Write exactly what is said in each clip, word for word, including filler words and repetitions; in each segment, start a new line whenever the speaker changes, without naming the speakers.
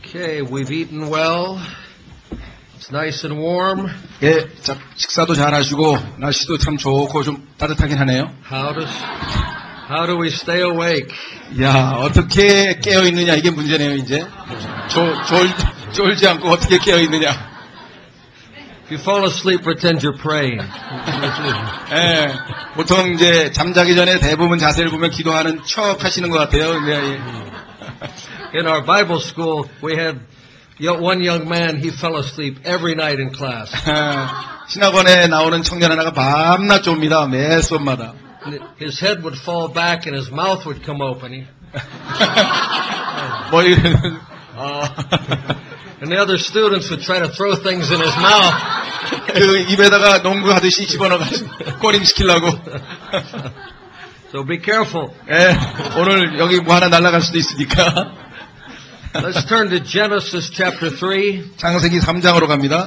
Okay, we've eaten well. It's nice and warm.
예, 자, 식사도 잘 하시고 날씨도 참 좋고 좀 따뜻하긴 하네요.
How does how do we stay awake?
야, 어떻게 깨어 있느냐 이게 문제네요, 이제. 졸, 졸, 졸지 않고 어떻게 깨어 있느냐.
If you fall asleep, pretend you're praying.
예, 보통 이제 잠자기 전에 대부분 자세를 보면 기도하는 척 하시는 것 같아요. 근데 예.
In our Bible school, we had one young man, he fell asleep every night in class.
신학원에 나오는 청년 하나가 밤낮 좁니다. 매 수업마다.
His head would fall back and his mouth would come open.
뭐 이런.
And the other students would try to throw things in his mouth.
그 입에다가 농구하듯이 집어넣어가지고 꼬림 시키려고.
So be careful.
예, 오늘 여기 뭐 하나 날아갈 수도 있으니까.
Let's turn to Genesis chapter three.
창세기 삼 장으로 갑니다.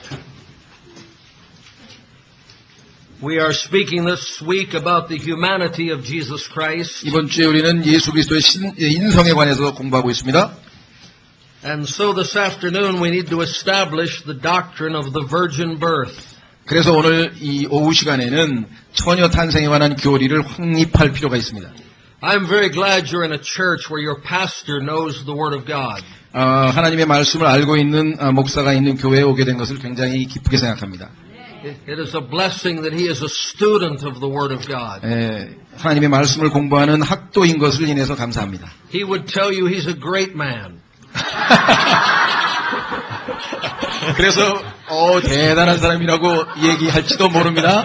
We are speaking this week about the humanity of Jesus Christ.
이번 주에 우리는 예수 그리스도의 신, 인성에 관해서 공부하고 있습니다.
And so this afternoon we need to establish the doctrine of the virgin birth.
그래서 오늘 이 오후 시간에는 처녀 탄생에 관한 교리를 확립할 필요가 있습니다.
I'm very glad you're in a church where your pastor knows the Word of God.
어, 하나님의 말씀을 알고 있는 어, 목사가 있는 교회에 오게 된 것을 굉장히 기쁘게 생각합니다.
It is a blessing that he is a student of the Word of God.
에, 하나님의 말씀을 공부하는 학도인 것을 인해서 감사합니다.
He would tell you he's a great man.
그래서 어, 대단한 사람이라고 얘기할지도 모릅니다.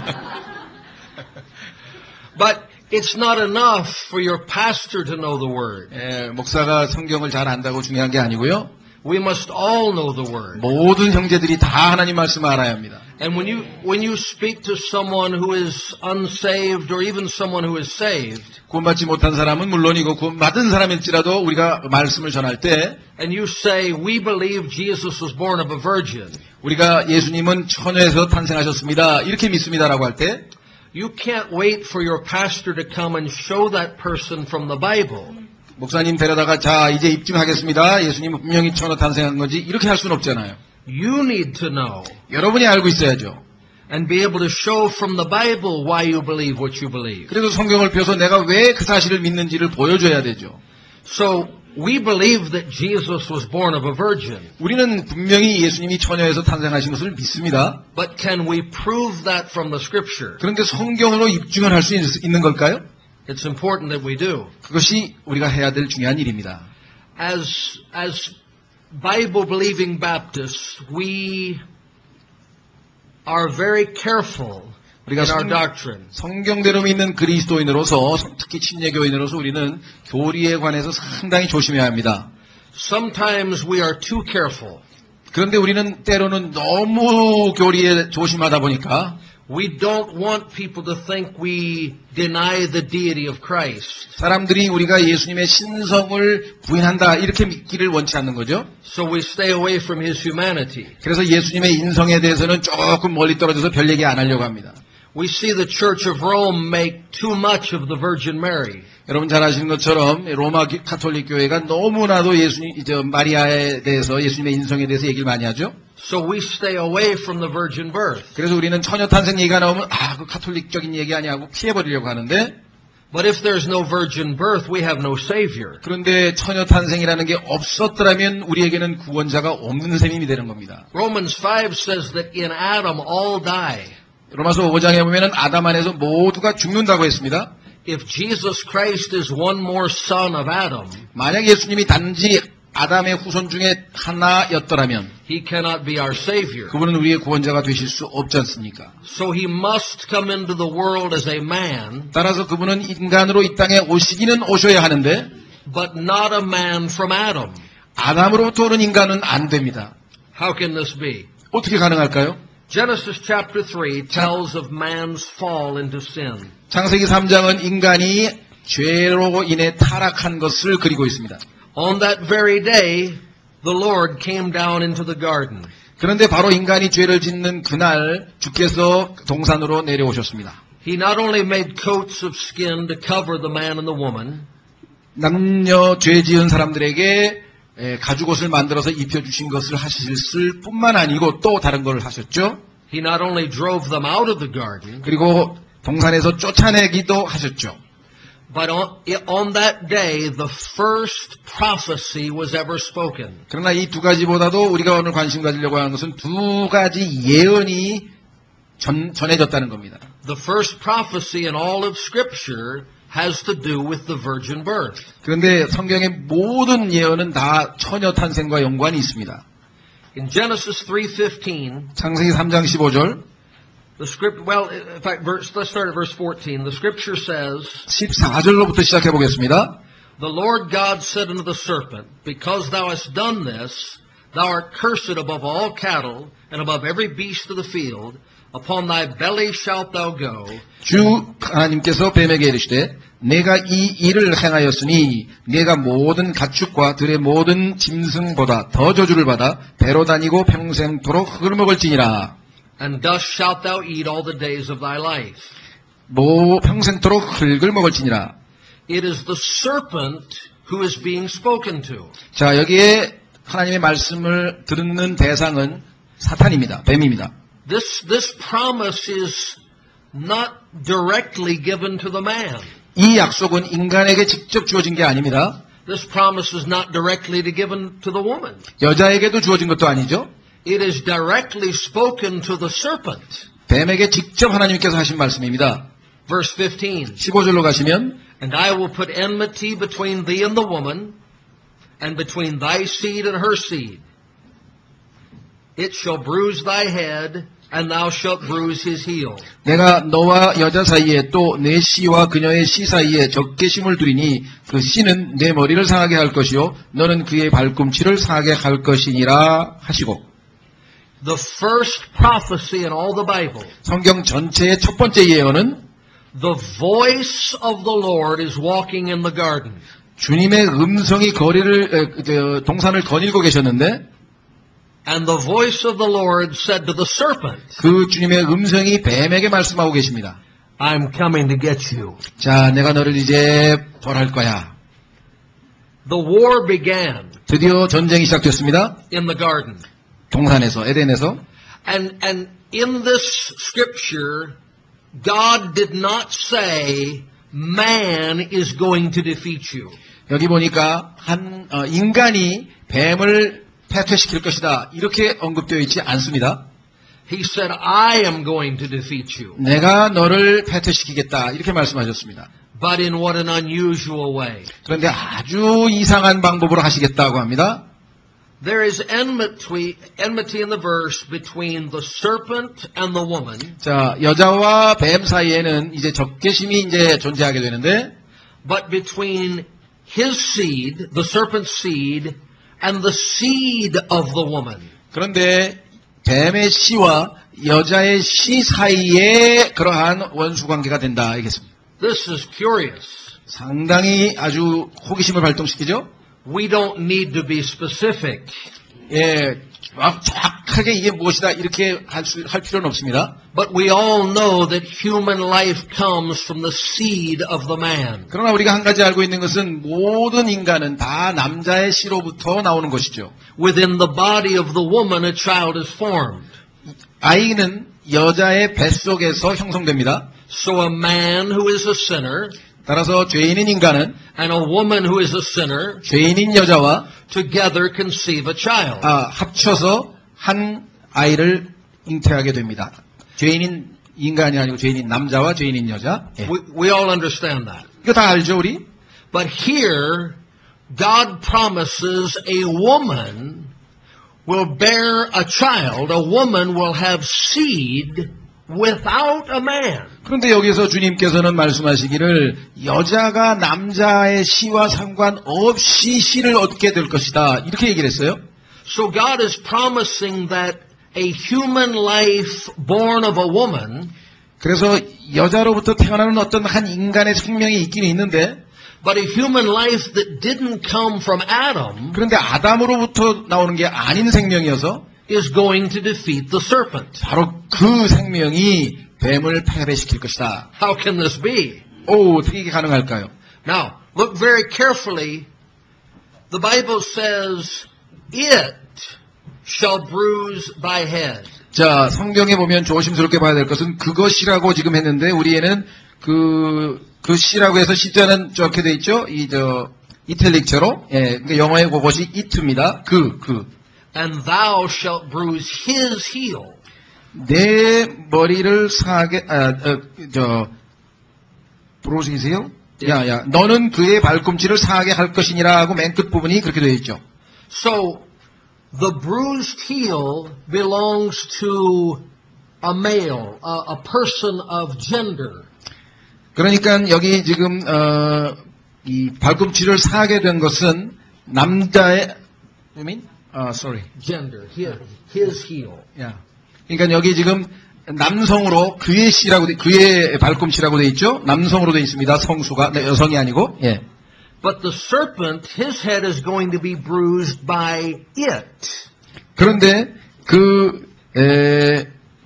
But it's not enough for your pastor to know the Word.
에, 목사가 성경을 잘 안다고 중요한 게 아니고요.
We must all know the Word.
모든 형제들이 다 하나님 말씀을 알아야 합니다.
And when you when you speak to someone who is unsaved or even someone who is saved,
구원받지 못한 사람은 물론이고 구원받은 사람일지라도 우리가 말씀을 전할 때
and you say we believe Jesus was born of a virgin,
우리가 예수님은 처녀에서 탄생하셨습니다. 이렇게 믿습니다라고 할 때
you can't wait for your pastor to come and show that person from the Bible.
목사님 데려다가 자 이제 입증하겠습니다. 예수님은 분명히 처녀 탄생한 거지 이렇게 할 수는 없잖아요.
You need to know.
여러분이 알고 있어야죠.
And be able to show from the Bible why you believe what you believe.
그래서 성경을 펴서 내가 왜 그 사실을 믿는지를 보여줘야 되죠.
So we believe that Jesus was born of a virgin.
우리는 분명히 예수님이 처녀에서 탄생하신 것을 믿습니다.
But can we prove that from the Scripture?
그런데 성경으로 입증을 할 수 있는 걸까요?
It's important that we do.
그것이 우리가 해야 될 중요한 일입니다.
As as Bible-believing Baptists, we are very careful
우리가
in our
성,
doctrine.
성경대로 믿는 그리스도인으로서 특히 친례교인으로서 우리는 교리에 관해서 상당히 조심해야 합니다.
Sometimes we are too careful.
그런데 우리는 때로는 너무 교리에 조심하다 보니까
We don't want people to think we deny the deity of Christ.
사람들이 우리가 예수님의 신성을 부인한다 이렇게 믿기를 원치 않는 거죠.
So we stay away from his humanity.
그래서 예수님의 인성에 대해서는 조금 멀리 떨어져서 별 얘기 안 하려고 합니다.
We see the Church of Rome make too much of the Virgin Mary.
여러분 잘 아시는 것처럼 로마 가톨릭 교회가 너무나도 예수님, 저 마리아에 대해서 예수님의 인성에 대해서 얘기를 많이 하죠.
So we stay away from the virgin birth.
그래서 우리는 처녀 탄생 얘기가 나오면 아, 그 가톨릭적인 얘기 아니하고 피해버리려고 하는데
But if there's no virgin birth, we have no savior.
그런데 처녀 탄생이라는 게 없었더라면 우리에게는 구원자가 없는 셈이 되는 겁니다.
Romans five says that in Adam all die.
로마서 오 장에 보면은 아담 안에서 모두가 죽는다고 했습니다.
If Jesus Christ is one more son of Adam,
만약 예수님이 단지 아담의 후손 중에 하나였더라면
he cannot be our savior.
그분은 우리의 구원자가 되실 수 없지 않습니까?
So he must come into the world as a man,
따라서 그분은 인간으로 이 땅에 오시기는 오셔야 하는데
but not a man from Adam.
아담으로부터 오는 인간은 안 됩니다.
How can this be?
어떻게 가능할까요?
Genesis chapter three tells of man's fall into sin.
창세기 삼 장은 인간이 죄로 인해 타락한 것을 그리고 있습니다.
On that very day, the Lord came down into the garden.
그런데 바로 인간이 죄를 짓는 그날 주께서 동산으로 내려오셨습니다.
He not only made coats of skin to cover the man and the woman,
남녀 죄 지은 사람들에게 에, 가죽옷을 만들어서 입혀주신 것을 하실 뿐만 아니고 또 다른 걸 하셨죠.
He not only drove them out of the garden,
그리고 동산에서 쫓아내기도 하셨죠.
but on, on that day, the first prophecy was ever spoken.
그러나 이 두 가지보다도 우리가 오늘 관심 가지려고 하는 것은 두 가지 예언이 전, 전해졌다는 겁니다.
The first prophecy in all of Scripture has to do with the virgin birth.
그런데 성경의 모든 예언은 다 처녀 탄생과 연관이 있습니다.
In Genesis three fifteen,
창세기 삼 장 십오 절,
the script, well, in fact, verse, let's start at verse fourteen. The Scripture says,
십사 절로부터 시작해 보겠습니다.
The Lord God said unto the serpent, Because thou hast done this, thou art cursed above all cattle, and above every beast of the field. Upon thy belly shalt thou go.
주 하나님께서 뱀에게 이르시되 내가 이 일을 행하였으니 내가 모든 가축과 들의 모든 짐승보다 더 저주를 받아 배로 다니고 평생토록 흙을 먹을지니라.
And dust shalt thou eat all the days of thy life.
모 평생토록 흙을 먹을지니라.
It is the serpent who is being spoken to.
자, 여기에 하나님의 말씀을 듣는 대상은 사탄입니다. 뱀입니다.
This, this promise is not directly given to the man.
이 약속은 인간에게 직접 주어진 게 아닙니다.
This promise is not directly given to the woman.
여자에게도 주어진 것도 아니죠.
It is directly spoken to the serpent.
뱀에게 직접 하나님께서 하신 말씀입니다.
Verse fifteen.
십오 절로 가시면
And I will put enmity between thee and the woman, and between thy seed and her seed. It shall bruise thy head, and thou shalt bruise his heel.
내가 너와 여자 사이에 또 내 씨와 그녀의 씨 사이에 적개심을 두리니 그 씨는 내 머리를 상하게 할 것이요 너는 그의 발꿈치를 상하게 할 것이니라 하시고.
The first prophecy in all the Bible.
성경 전체의 첫 번째 예언은
The voice of the Lord is walking in the garden.
주님의 음성이 거리를 에, 동산을 거닐고 계셨는데
And the voice of the Lord said to the serpent,
그 주님의 음성이 뱀에게 말씀하고 계십니다.
I'm coming to get you.
자, 내가 너를 이제 벌할 거야.
The war began
드디어 전쟁이 시작됐습니다.
in the garden.
동산에서, 에덴에서.
And, and in this scripture, God did not say, man is going to defeat you.
여기 보니까 한 어, 인간이 뱀을 패퇴시킬 것이다. 이렇게 언급되어 있지 않습니다.
He said, I am going to defeat you.
내가 너를 패퇴시키겠다. 이렇게 말씀하셨습니다.
But in what an unusual way.
그런데 아주 이상한 방법으로 하시겠다고 합니다.
There is enmity, enmity in the verse between the serpent and the woman.
자, 여자와 뱀 사이에는 이제 적개심이 이제 존재하게 되는데,
But between his seed, the serpent's seed, and the seed of the woman.
그런데 뱀의 씨와 여자의 씨 사이에 그러한 원수 관계가 된다. 이겠습니다.
This is curious.
상당히 아주 호기심을 발동시키죠.
We don't need to be specific.
예, 막 정확하게 이게 무엇이다 이렇게 할, 수, 할 필요는 없습니다.
But we all know that human life comes from the seed of the man.
그러나 우리가 한 가지 알고 있는 것은 모든 인간은 다 남자의 씨로부터 나오는 것이죠.
Within the body of the woman, a child is formed.
아이는 여자의 뱃속에서 형성됩니다.
So a man who is a sinner
따라서 죄인인 인간은
and a woman who is a sinner
죄인인 여자와
together conceive a child.
아, 합쳐서 한 아이를 잉태하게 됩니다. 죄인인 인간이 아니고 죄인인 남자와 죄인인 여자. 예.
We, we all understand that.
이거 다 알죠, 우리?
But here, God promises a woman will bear a child. A woman will have seed without a man.
그런데 여기서 주님께서는 말씀하시기를 여자가 남자의 씨와 상관없이 씨를 얻게 될 것이다. 이렇게 얘기를 했어요.
So God is promising that a human life born of a woman
그래서 여자로부터 태어나는 어떤 한 인간의 생명이 있기는 있는데
but a human life that didn't come from Adam
그런데 아담으로부터 나오는 게 아닌 생명이어서
is going to defeat the serpent.
바로 그 생명이 뱀을 패배시킬 것이다.
How can this be?
오, 어떻게 이게 가능할까요?
Now, look very carefully The Bible says, it shall bruise thy head.
자, 성경에 보면 조심스럽게 봐야 될 것은 그것이라고 지금 했는데 우리에는 그, 그 시라고 해서 시자는 저렇게 돼 있죠? 이, 저, 이탈릭처로. 예, 그러니까 영어의 그것이 it입니다. 그, 그.
And thou shalt bruise his heel.
내 머리를 상하게, 아, 어, 저, 브로시세요? 야, 야, 너는 그의 발꿈치를 상하게 할 것이니라 하고 맨 끝부분이 그렇게 되어 있죠.
So, the bruised heel belongs to a male, a, a person of gender.
그러니까 여기 지금, 어, 이 발꿈치를 상하게 된 것은 남자의, you mean? 아, sorry.
Gender, his, his heel.
야. 그러니까 여기 지금 남성으로 그의 씨라고 돼, 그의 발꿈치라고 돼 있죠? 남성으로 돼 있습니다. 성수가 네, 여성이 아니고. 예.
But the serpent, his head is going to be bruised by it.
그런데 그 에,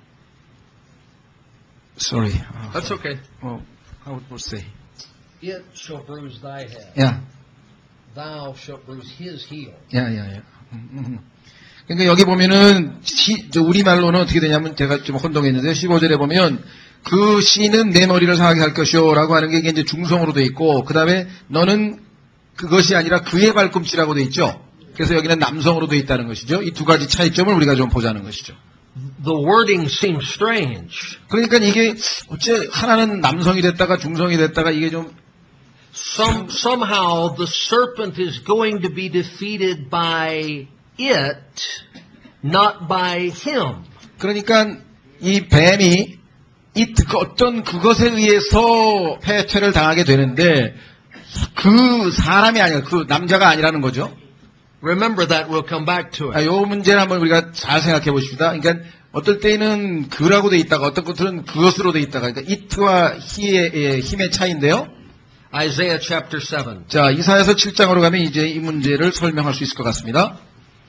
sorry.
That's okay.
어, how would say?
It shall bruise thy head.
야,
Thou shalt bruise his heel.
야, 야, 야. 음, 음. 그러니까 여기 보면은 시, 저 우리 말로는 어떻게 되냐면 제가 좀 혼동했는데 십오 절에 보면 그 씨는 내 머리를 상하게 할 것이요라고 하는 게 이게 이제 중성으로 돼 있고 그 다음에 너는 그것이 아니라 그의 발꿈치라고 돼 있죠. 그래서 여기는 남성으로 돼 있다는 것이죠. 이 두 가지 차이점을 우리가 좀 보자는 것이죠.
The wording seems strange.
그러니까 이게 어째 하나는 남성이 됐다가 중성이 됐다가 이게 좀
Some, somehow the serpent is going to be defeated by it, not by him.
그러니까 이 뱀이 이 어떤 그것에 의해서 패퇴를 당하게 되는데 그 사람이 아니라 그 남자가 아니라는 거죠.
Remember that. We'll come back to
아,
it.
요 문제를 한번 우리가 잘 생각해 보십시다. 그러니까 어떨 때는 그라고 돼 있다가 어떤 것들은 그것으로 돼 있다가 그러니까 it와 he의 힘의 차이인데요.
Isaiah chapter seven.
자, 이사야서 칠 장으로 가면 이제 이 문제를 설명할 수 있을 것 같습니다.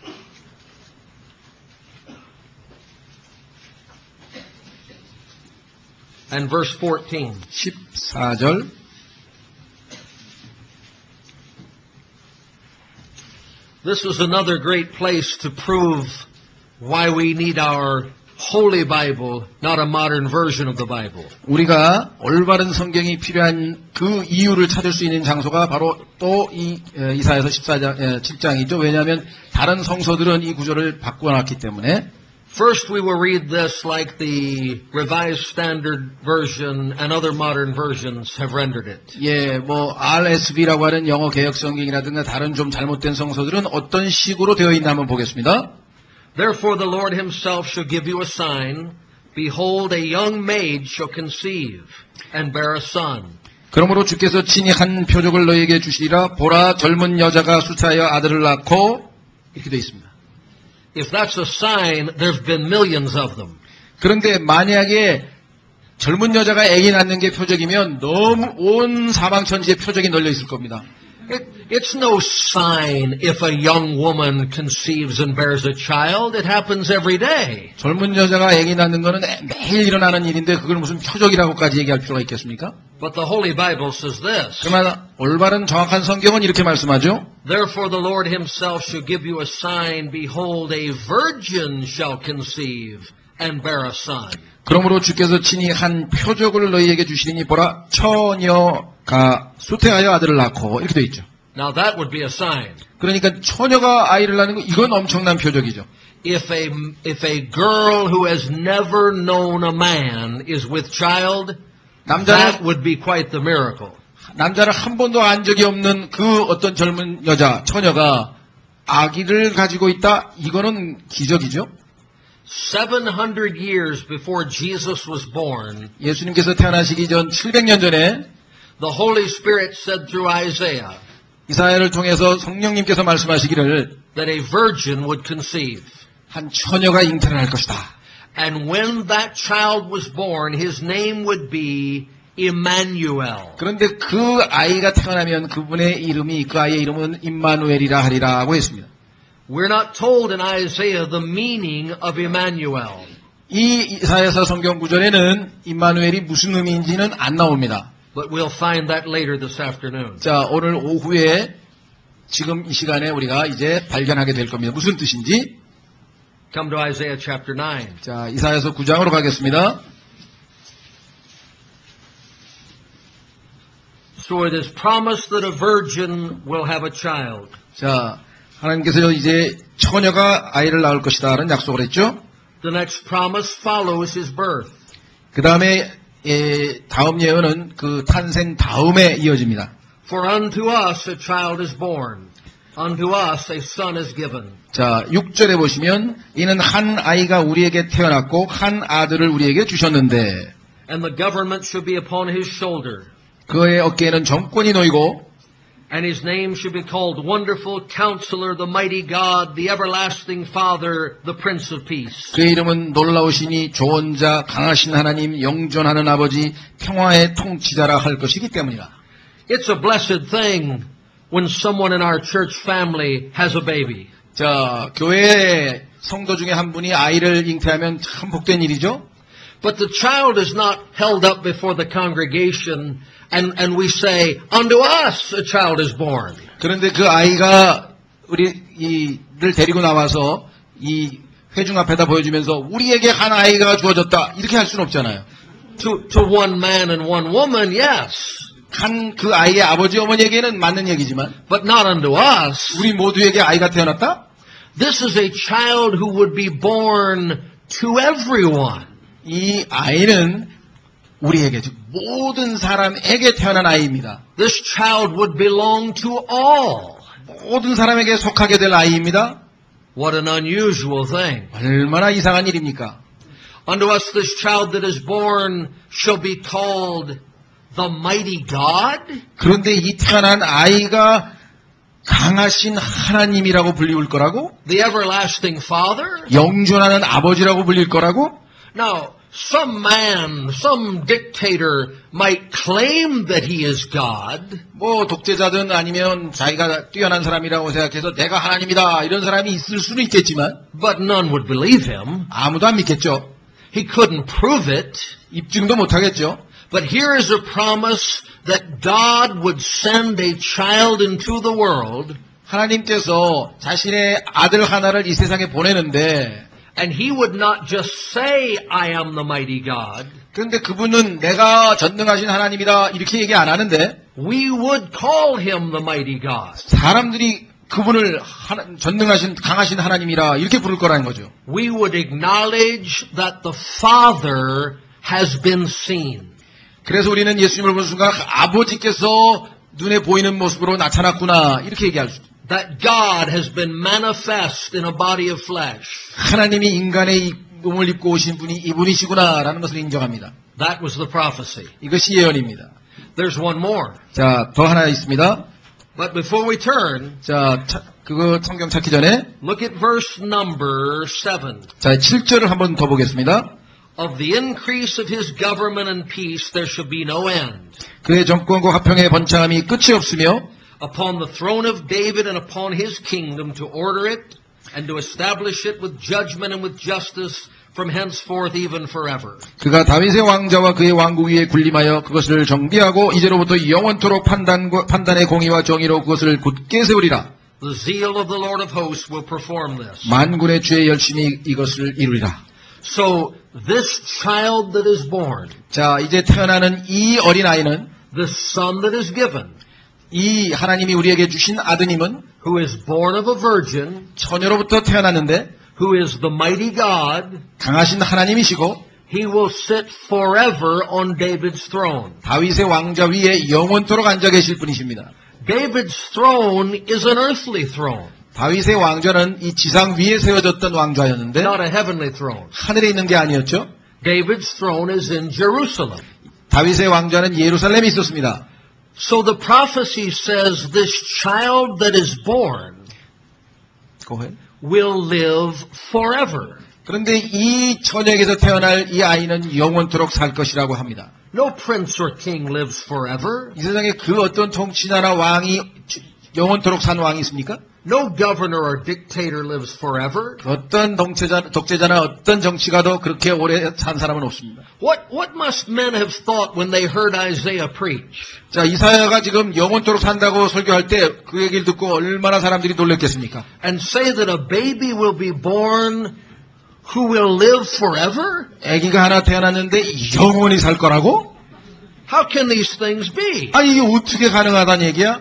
And verse fourteen.
십사 절.
This is another great place to prove why we need our Holy Bible, not a modern version of the Bible.
우리가 올바른 성경이 필요한 그 이유를 찾을 수 있는 장소가 바로 또 이 이사야서 십사 장, 칠 장이죠. 왜냐하면 다른 성서들은 이 구절을 바꿔놨기 때문에.
First, we will read this like the Revised Standard Version and other modern versions have rendered it.
예, 뭐 알에스비라고 하는 영어 개역 성경이라든가 다른 좀 잘못된 성서들은 어떤 식으로 되어 있나 한번 보겠습니다.
Therefore the Lord himself shall give you a sign. Behold, a young maid shall conceive and bear a son.
그러므로 주께서 친히 한 표적을 너에게 주시리라. 보라, 젊은 여자가 수차하여 아들을 낳고 이렇게 되어 있습니다.
If that's a sign, there's been millions of them.
그런데 만약에 젊은 여자가 아기 낳는 게 표적이면 너무 온 사방천지에 표적이 널려 있을 겁니다.
It, it's no sign if a young woman conceives and bears a child. It happens every day.
젊은 여자가 아기 낳는 거는 매일 일어나는 일인데 그걸 무슨 표적이라고까지 얘기할 필요가 있겠습니까?
But the Holy Bible says this.
그러나 올바른 정확한 성경은 이렇게 말씀하죠.
Therefore the Lord himself shall give you a sign. Behold, a virgin shall conceive and bear a son.
그러므로 주께서 친히 한 표적을 너희에게 주시리니 보라, 처녀가 수태하여 아들을 낳고 이렇게 돼 있죠.
Now that would be a sign.
그러니까 처녀가 아이를 낳는 거 이건 엄청난 표적이죠.
If a, if a girl who has never known a man is with child, that
남자는
would be quite the miracle.
남자를 한 번도 안 적이 없는 그 어떤 젊은 여자, 처녀가 아기를 가지고 있다. 이거는 기적이죠.
seven hundred years before Jesus was born,
예수님께서 태어나시기 전 칠백 년 전에
the Holy Spirit said through Isaiah
이사야를 통해서 성령님께서 말씀하시기를
that a virgin would conceive.
한 처녀가 잉태를 할 것이다.
And when that child was born, his name would be Emmanuel.
그런데 그 아이가 태어나면 그분의 이름이 그 아이의 이름은 임마누엘이라 하리라고 했습니다.
We're not told in Isaiah the meaning of Emmanuel.
이 이사야서 성경 구절에는 임마누엘이 무슨 의미인지는 안 나옵니다.
But we'll find that later this afternoon.
자, 오늘 오후에 지금 이 시간에 우리가 이제 발견하게 될 겁니다. 무슨 뜻인지.
Come to Isaiah chapter nine.
자, 이사야서 구 장으로 가겠습니다.
So it is promised that a virgin will have a child.
자, 하나님께서 이제 처녀가 아이를 낳을 것이다 라는 약속을 했죠.
The next promise follows his birth.
그 다음에 다음 예언은 그 탄생 다음에 이어집니다.
For unto us a child is born, unto us a son is given.
자, 육 절에 보시면 이는 한 아이가 우리에게 태어났고 한 아들을 우리에게 주셨는데
And the government shall be upon his shoulder.
그의 어깨에는 정권이 놓이고
And his name shall be called Wonderful Counselor, the Mighty God, the Everlasting Father, the Prince of Peace.
그의 이름은 놀라우시니 조언자, 강하신 하나님, 영존하는 아버지, 평화의 통치자라 할 것이기 때문이라.
It's a blessed thing when someone in our church family has a baby.
자, 교회 성도 중에 한 분이 아이를 잉태하면 참 복된 일이죠.
But the child is not held up before the congregation and, and we say, unto us a child is born.
그런데 그 아이가 우리 이를 데리고 나와서 이 회중 앞에다 보여주면서 우리에게 한 아이가 주어졌다 이렇게 할 수는 없잖아요.
To, to one man and one woman, yes.
한 그 아이의 아버지 어머니에게는 맞는 얘기지만
But not unto us.
우리 모두에게 아이가 태어났다?
This is a child who would be born to everyone.
이 아이는 우리에게 즉 모든 사람에게 태어난 아이입니다.
This child would belong to all.
모든 사람에게 속하게 될 아이입니다.
What an unusual thing.
얼마나 이상한 일입니까?
Unto us this child that is born shall be called the mighty God.
그런데 이 태어난 아이가 강하신 하나님이라고 불리울 거라고?
The everlasting Father.
영존하는 아버지라고 불릴 거라고?
Now, some man, some dictator might claim that he is God.
뭐 독재자든 아니면 자기가 뛰어난 사람이라고 생각해서 내가 하나님이다 이런 사람이 있을 수는 있겠지만
But none would believe him.
아무도 안 믿겠죠.
He couldn't prove it.
입증도 못하겠죠.
But here is a promise that God would send a child into the world.
하나님께서 자신의 아들 하나를 이 세상에 보내는데
And he would not just say, I am the mighty God.
그런데 그분은 내가 전능하신 하나님이다 이렇게 얘기 안 하는데
We would call him the mighty God.
사람들이 그분을 하나, 전능하신 강하신 하나님이라 이렇게 부를 거라는 거죠.
We would acknowledge that the Father has been seen.
그래서 우리는 예수님을 보는 순간 아버지께서 눈에 보이는 모습으로 나타났구나 이렇게 얘기할 수 있습니다.
That God has been manifest in a body of flesh.
하나님이 인간의 몸을 입고 오신 분이 이분이시구나라는 것을 인정합니다.
That was the prophecy.
이것이 예언입니다.
There's one more.
자, 더 하나 있습니다.
But before we turn,
자, 차, 그거 성경 찾기 전에
look at verse number seven.
자, 칠 절을 한번 더 보겠습니다.
Of the increase of his government and peace there shall be no end.
그의 정권과 화평의 번창함이 끝이 없으며
Upon the throne of David and upon his kingdom to order it and to establish it with judgment and with justice from henceforth even forever.
그가 다윗의 왕자와 그의 왕국 위에 군림하여 그것을 정비하고 이제로부터 영원토록 판단과, 판단의 공의와 정의로 그것을 굳게 세우리라.
The zeal of the Lord of hosts will perform this.
만군의 주의 열심히 이것을 이루리라.
So this child that is born,
자, 이제 태어나는 이 어린아이는
the son that is given,
이 하나님이 우리에게 주신 아드님은
who is born of a virgin,
처녀로부터 태어났는데
who is the mighty God,
강하신 하나님이시고
he will sit forever on David's throne.
다윗의 왕자 위에 영원토록 앉아 계실 분이십니다.
David's throne is an earthly throne,
다윗의 왕좌는 이 지상 위에 세워졌던 왕좌였는데
not a heavenly throne.
하늘에 있는 게 아니었죠.
David's throne is in Jerusalem.
다윗의 왕좌는 예루살렘에 있었습니다.
So the prophecy says this child that is born
Go ahead.
will live forever.
그런데 이 처녀에게서 태어날 이 아이는 영원토록 살 것이라고 합니다.
No prince or king lives forever.
이 세상에 그 어떤 통치자나 왕이 영원토록 산 왕이 있습니까?
No governor or dictator lives forever.
어떤 독재자, 독재자나 어떤 정치가도 그렇게 오래 산 사람은 없습니다.
What, what must men have thought when they heard Isaiah preach?
자, 이사야가 지금 영원토록 산다고 설교할 때 그 얘기를 듣고 얼마나 사람들이 놀랐겠습니까?
And say that a baby will be born who will live forever?
아기가 하나 태어났는데 영원히 살 거라고?
How can these things be?
아니, 이게 어떻게 가능하다는 얘기야?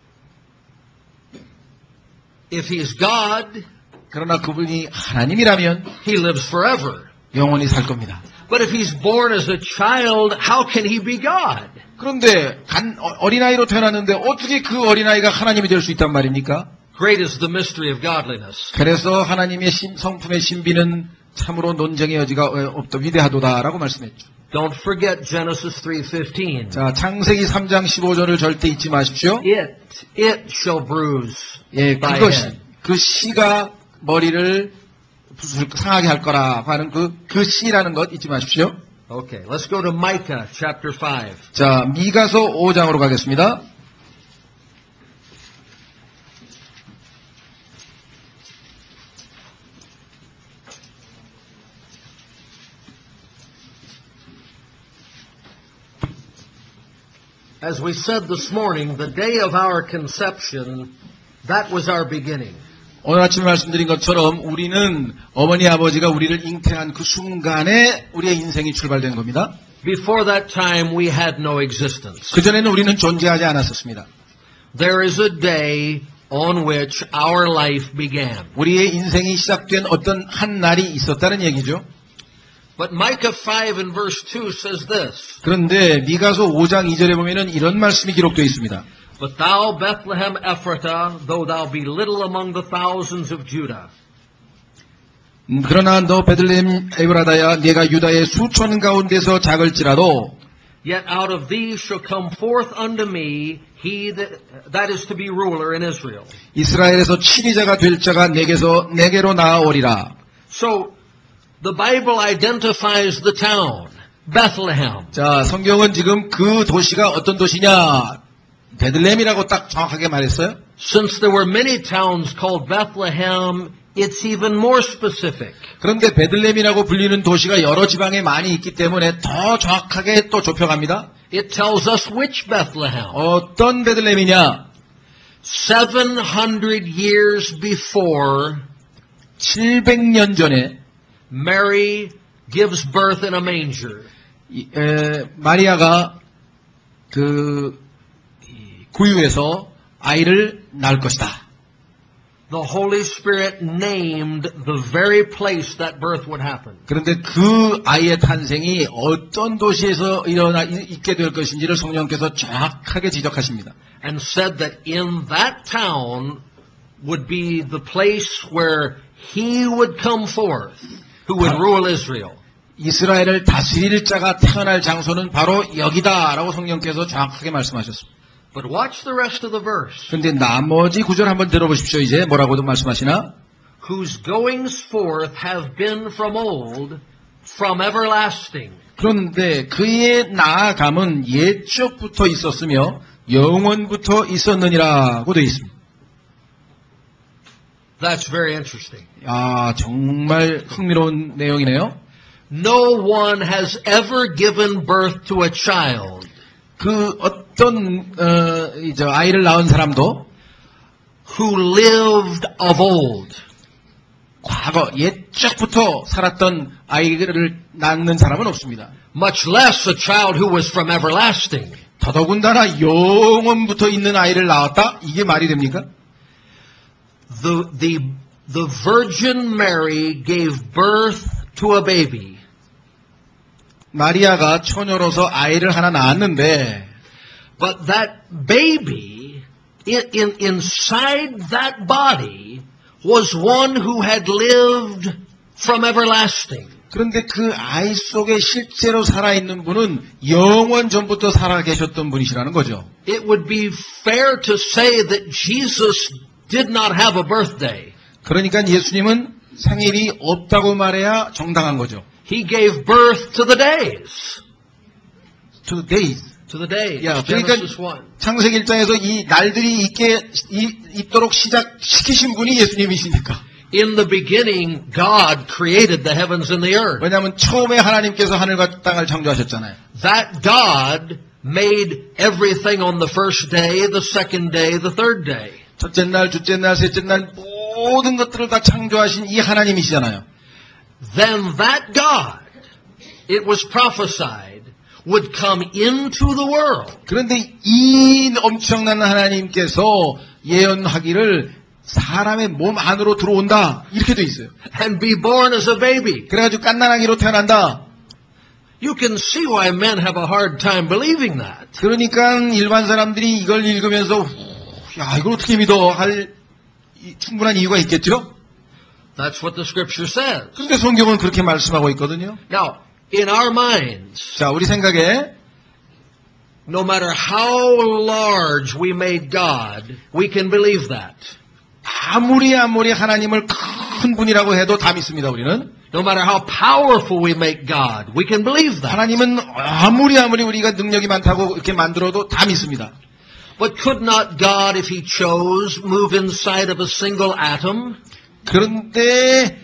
If he's God,
그러나 그분이 하나님이라면
he lives forever.
영원히 살 겁니다.
But if he's born as a child, how can he be God?
그런데 간, 어린아이로 태어났는데 어떻게 그 어린아이가 하나님이 될 수 있단 말입니까?
Great is the mystery of godliness.
그래서 하나님의 신, 성품의 신비는 참으로 논쟁의 여지가 없다, 위대하도다라고 말씀했죠.
Don't forget Genesis three fifteen.
자, 창세기 삼 장 십오 절을 절대 잊지 마십시오.
It, it shall bruise
예,
thy
그것이,
head.
그 씨가 머리를 상하게 할 거라고 하는 그, 그 씨라는 것 잊지 마십시오.
Okay, let's go to Micah chapter five.
자, 미가서 오 장으로 가겠습니다.
As we said this morning, the day of our conception, that was our beginning.
오늘 아침에 말씀드린 것처럼 우리는 어머니 아버지가 우리를 잉태한 그 순간에 우리의 인생이 출발된 겁니다.
Before that time, we had no existence.
그전에는 우리는 존재하지 않았었습니다.
There is a day on which our life began.
우리의 인생이 시작된 어떤 한 날이 있었다는 얘기죠.
But Micah five and verse two says this.
그런데 미가서 오 장 이 절에 보면은 이런 말씀이 기록되어 있습니다.
But thou, Bethlehem Ephratah, though thou be little among the thousands of Judah,
음, 그러나 너 베들레헴 에브라다야 네가 유다의 수천 가운데서 작을지라도
yet out of thee shall come forth unto me he that, that is to be ruler in Israel.
이스라엘에서 치리자가 될 자가 내게서 내게로 나아오리라.
So the Bible identifies the town, Bethlehem.
자, 성경은 지금 그 도시가 어떤 도시냐? 베들레헴이라고 딱 정확하게 말했어요.
Since there were many towns called Bethlehem, it's even more specific.
그런데 베들레헴이라고 불리는 도시가 여러 지방에 많이 있기 때문에 더 정확하게 또 좁혀갑니다.
It tells us which Bethlehem.
어떤 베들레헴이냐?
seven hundred years before
칠백 년 전에
Mary gives birth in a manger.
이, 에, 마리아가 그 이, 구유에서 아이를 낳을 것이다.
The Holy Spirit named the very place that birth would happen.
그런데 그 아이의 탄생이 어떤 도시에서 일어나 있게 될 것인지를 성령께서 정확하게 지적하십니다.
And said that in that town would be the place where he would come forth, who would rule Israel.
이스라엘을 다스릴 자가 태어날 장소는 바로 여기다라고 성령께서 정확하게 말씀하셨습니다.
But watch the rest of the verse.
그런데 나머지 구절 한번 들어보십시오. 이제 뭐라고도 말씀하시나?
Whose goings forth have been from old, from everlasting.
그런데 그의 나아감은 옛적부터 있었으며 영원부터 있었느니라고 되어 있습니다.
That's very interesting.
아, 정말 흥미로운 내용이네요.
No one has ever given birth to a child
그 어떤 어, 이제 아이를 낳은 사람도
who lived of old.
과거 옛적부터 살았던 아이를 낳는 사람은 없습니다.
Much less a child who was from everlasting.
더더군다나 영원부터 있는 아이를 낳았다? 이게 말이 됩니까?
The, the, the Virgin Mary gave birth to a baby.
마리아가 처녀로서 아이를 하나 낳았는데
But that baby, in, in, inside that body, was one who had lived from everlasting.
그런데 그 아이 속에 실제로 살아있는 분은 영원 전부터 살아 계셨던 분이시라는 거죠.
It would be fair to say that Jesus did not have a birthday.
그러니까 예수님은 생일이 없다고 말해야 정당한 거죠.
He gave birth to the days.
To days.
to the day.
야,
It's
그러니까
Genesis one.
창세기 일 장에서 이 날들이 있게 이, 있도록 시작시키신 분이 예수님이시니까.
In the beginning, God created the heavens and the earth.
왜냐하면 처음에 하나님께서 하늘과 땅을 창조하셨잖아요.
That God made everything on the first day, the second day, the third day.
첫째 날, 둘째 날, 셋째 날 모든 것들을 다 창조하신 이 하나님이시잖아요.
Then that God, it was prophesied, would come into the world.
그런데 이 엄청난 하나님께서 예언하기를 사람의 몸 안으로 들어온다 이렇게 돼 있어요.
And be born as a baby.
그래가지고 갓난아기로 태어난다.
You can see why men have a hard time believing that.
그러니까 일반 사람들이 이걸 읽으면서 야 이걸 어떻게 믿어 할 충분한 이유가 있겠죠?
That's what the scripture says.
그런데 성경은 그렇게 말씀하고 있거든요.
Now, in our minds,
자, 우리 생각에
no matter how large we made God, we can believe that.
아무리 아무리 하나님을 큰 분이라고 해도 다 믿습니다, 우리는.
No matter how powerful we make God, we can believe that.
하나님은 아무리 아무리 우리가 능력이 많다고 이렇게 만들어도 다 믿습니다.
But could not God, if He chose, move inside of a single atom?
그런데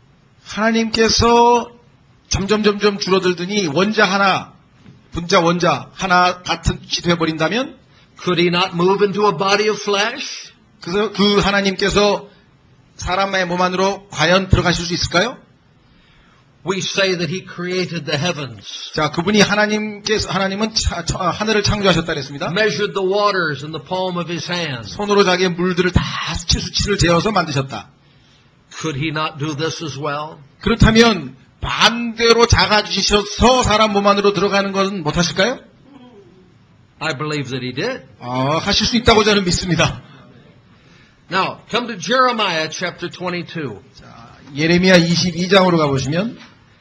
하나님께서 점점 점점 줄어들더니 원자 하나, 분자 원자 하나 같은 짓 해버린다면
Could He not move into a body of flesh?
그래서 그 하나님께서 사람의 몸 안으로 과연 들어가실 수 있을까요?
We say that He created the heavens,
자, 그분이 하나님께서 하나님은 차, 차, 하늘을 창조하셨다 그랬습니다.
measured the waters in the palm of His hand.
손으로 자기의 물들을 다 수치 수치를 재어서 만드셨다.
Could He not do this as well?
그렇다면 반대로 작아지셔서 사람 몸 안으로 들어가는 것은 못하실까요?
I believe that He did.
어, 하실 수 있다고 저는 믿습니다.
Now, come to Jeremiah chapter twenty-two.
자, 예레미야 이십이 장으로 가보시면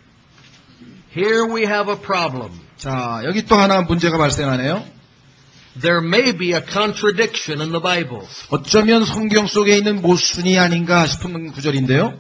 Here we have a problem.
자, 여기 또 하나 문제가 발생하네요.
There may be a contradiction in the Bible.
어쩌면 성경 속에 있는 모순이 아닌가 싶은 구절인데요.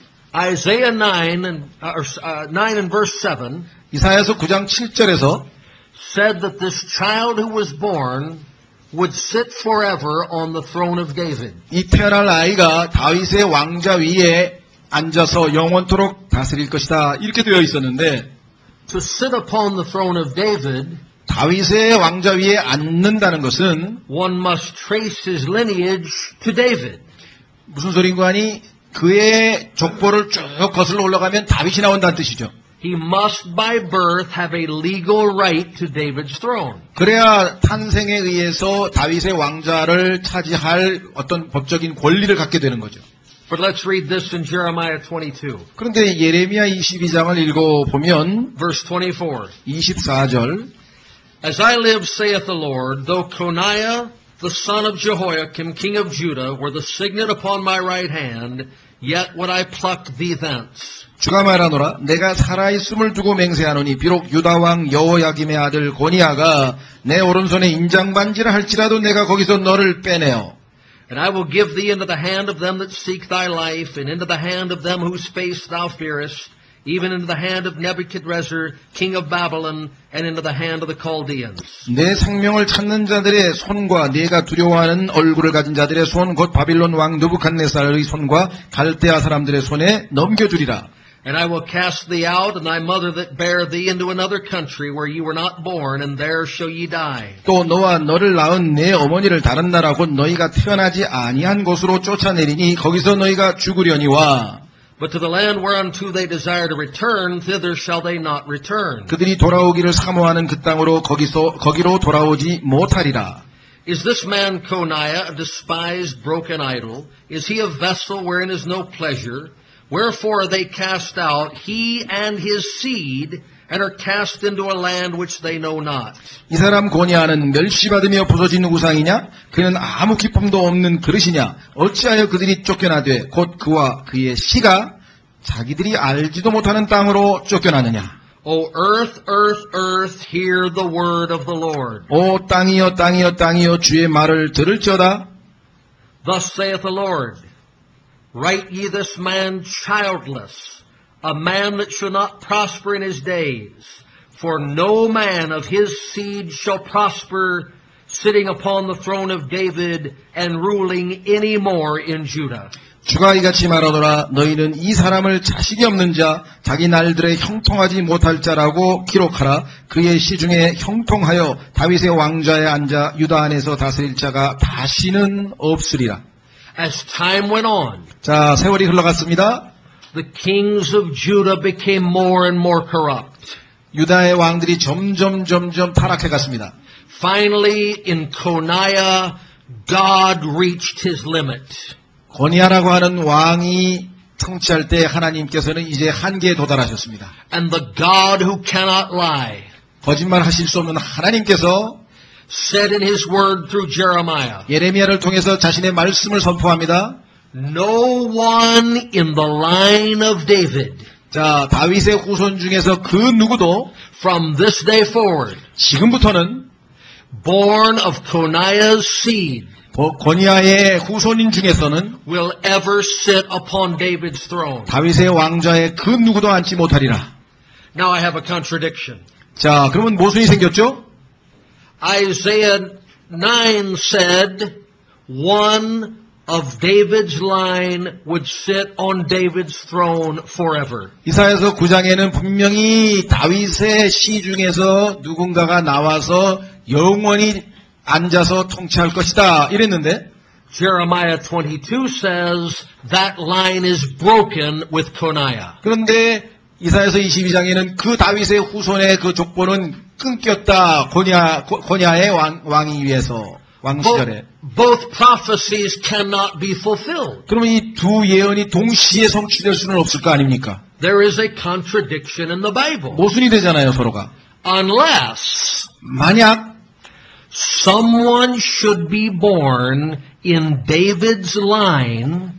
Isaiah nine and, uh, uh, nine and verse seven
이사야서 구 장 칠 절에서
said that this child who was born would sit forever on the throne of David.
이 태어날 아이가 다윗의 왕자 위에 앉아서 영원토록 다스릴 것이다. 이렇게 되어 있었는데
To sit upon the throne of David,
다윗의 왕자 위에 앉는다는 것은
one must trace his lineage to David.
무슨 소린가 하니 그의 족보를 쭉 거슬러 올라가면 다윗이 나온다는 뜻이죠.
He must by birth have a legal right to David's throne.
그래야 탄생에 의해서 다윗의 왕자를 차지할 어떤 법적인 권리를 갖게 되는 거죠.
But let's read this in Jeremiah twenty-two,
그런데 예레미야 이십이 장을 읽어보면
verse twenty-four.
이십사 절
As I live, saith the Lord, though Coniah, the son of Jehoiakim, king of Judah, were the signet upon my right hand, yet would I pluck thee thence.
주가 말하노라 내가 살아있음을 두고 맹세하노니 비록 유다왕 여호야김의 아들 고니아가 내 오른손에 인장반지를 할지라도 내가 거기서 너를 빼내어
And I will give thee into the hand of them that seek thy life, and into the hand of them whose face thou fearest, even into the hand of Nebuchadnezzar, king of Babylon, and into the hand of the Chaldeans.
내 생명을 찾는 자들의 손과 네가 두려워하는 얼굴을 가진 자들의 손 곧 바빌론 왕 느부갓네살의 손과 갈대아 사람들의 손에 넘겨주리라.
And I will cast thee out, and thy mother that bare thee, into another country where ye were not born, and there shall ye die.
또 너와 너를 낳은 내 어머니를 다른 나라 곧 너희가 태어나지 아니한 곳으로 쫓아내리니 거기서 너희가 죽으려니와
But to the land whereunto they desire to return, thither shall they not return.
그들이 돌아오기를 사모하는 그 땅으로 거기서 거기로 돌아오지 못하리라.
Is this man Coniah a despised, broken idol? Is he a vessel wherein is no pleasure? Wherefore are they cast out, he and his seed, and are cast into a land which they know not.
이 사람 고니아는 멸시받으며 부서진 우상이냐? 그는 아무 기쁨도 없는 그릇이냐? 어찌하여 그들이 쫓겨나되 곧 그와 그의 씨가 자기들이 알지도 못하는 땅으로 쫓겨나느냐?
O earth, earth, earth, hear the word of the Lord.
오 땅이여 땅이여 땅이여 주의 말을 들을지어다.
Thus saith the Lord, write ye this man childless, a man that shall not prosper in his days. For no man of his seed shall prosper, sitting upon the throne of David and ruling any more in Judah.
주가 이같이 말하노라. 너희는 이 사람을 자식이 없는 자, 자기 날들에 형통하지 못할 자라고 기록하라. 그의 시중에 형통하여 다윗의 왕좌에 앉아 유다 안에서 다스릴 자가 다시는 없으리라.
As time went on,
자, 세월이 흘러갔습니다.
the kings of Judah became more and more corrupt.
유다의 왕들이 점점 점점 타락해 갔습니다.
Finally, in Coniah, God reached his limit.
고니아라고 하는 왕이 통치할 때 하나님께서는 이제 한계에 도달하셨습니다.
And the God who cannot lie
거짓말 하실 수 없는 하나님께서
said in his word through Jeremiah,
예레미야를 통해서 자신의 말씀을 선포합니다.
No one in the line of David
자, 다윗의 후손 중에서 그 누구도
from this day forward,
지금부터는
born of Coniah's seed,
고니아의 후손인 중에서는
will ever sit upon David's throne.
다윗의 왕좌에 그 누구도 앉지 못하리라.
Now I have a contradiction.
자, 그러면 모순이 생겼죠?
Isaiah nine said one of David's line would sit on David's throne forever.
이사야서 구 장에는 분명히 다윗의 시 중에서 누군가가 나와서 영원히 앉아서 통치할 것이다 이랬는데
Jeremiah twenty-two says that line is broken with Coniah.
그런데 이사야서 이십이 장에는 그 다윗의 후손의 그 족보는 끊겼다. 고니아, 고니아의 왕, 왕이 위해서 왕 시절에.
Both, both prophecies cannot be fulfilled.
그러면 이 두 예언이 동시에 성취될 수는 없을 거 아닙니까?
There is a contradiction in the Bible.
모순이 되잖아요, 서로가.
Unless
만약
someone should be born in David's line,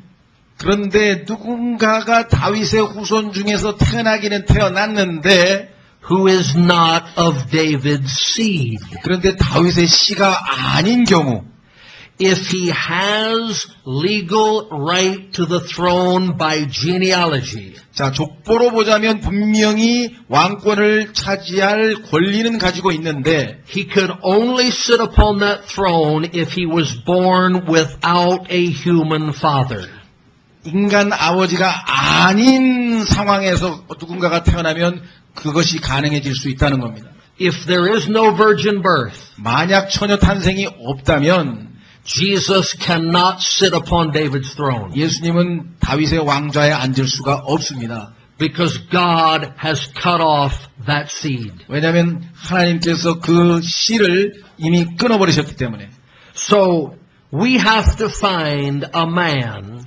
그런데 누군가가 다윗의 후손 중에서 태어나기는 태어났는데
who is not of David's seed.
그런데 다윗의 씨가 아닌 경우
If he has legal right to the throne by genealogy,
자, 족보로 보자면 분명히 왕권을 차지할 권리는 가지고 있는데
he could only sit upon that throne if he was born without a human father.
인간 아버지가 아닌 상황에서 누군가가 태어나면 그것이 가능해질 수 있다는 겁니다.
If there is no virgin birth,
만약 처녀 탄생이 없다면
Jesus cannot sit upon David's throne
예수님은 다윗의 왕좌에 앉을 수가 없습니다.
because God has cut off that seed.
왜냐하면 하나님께서 그 씨를 이미 끊어버리셨기 때문에.
So we have to find a man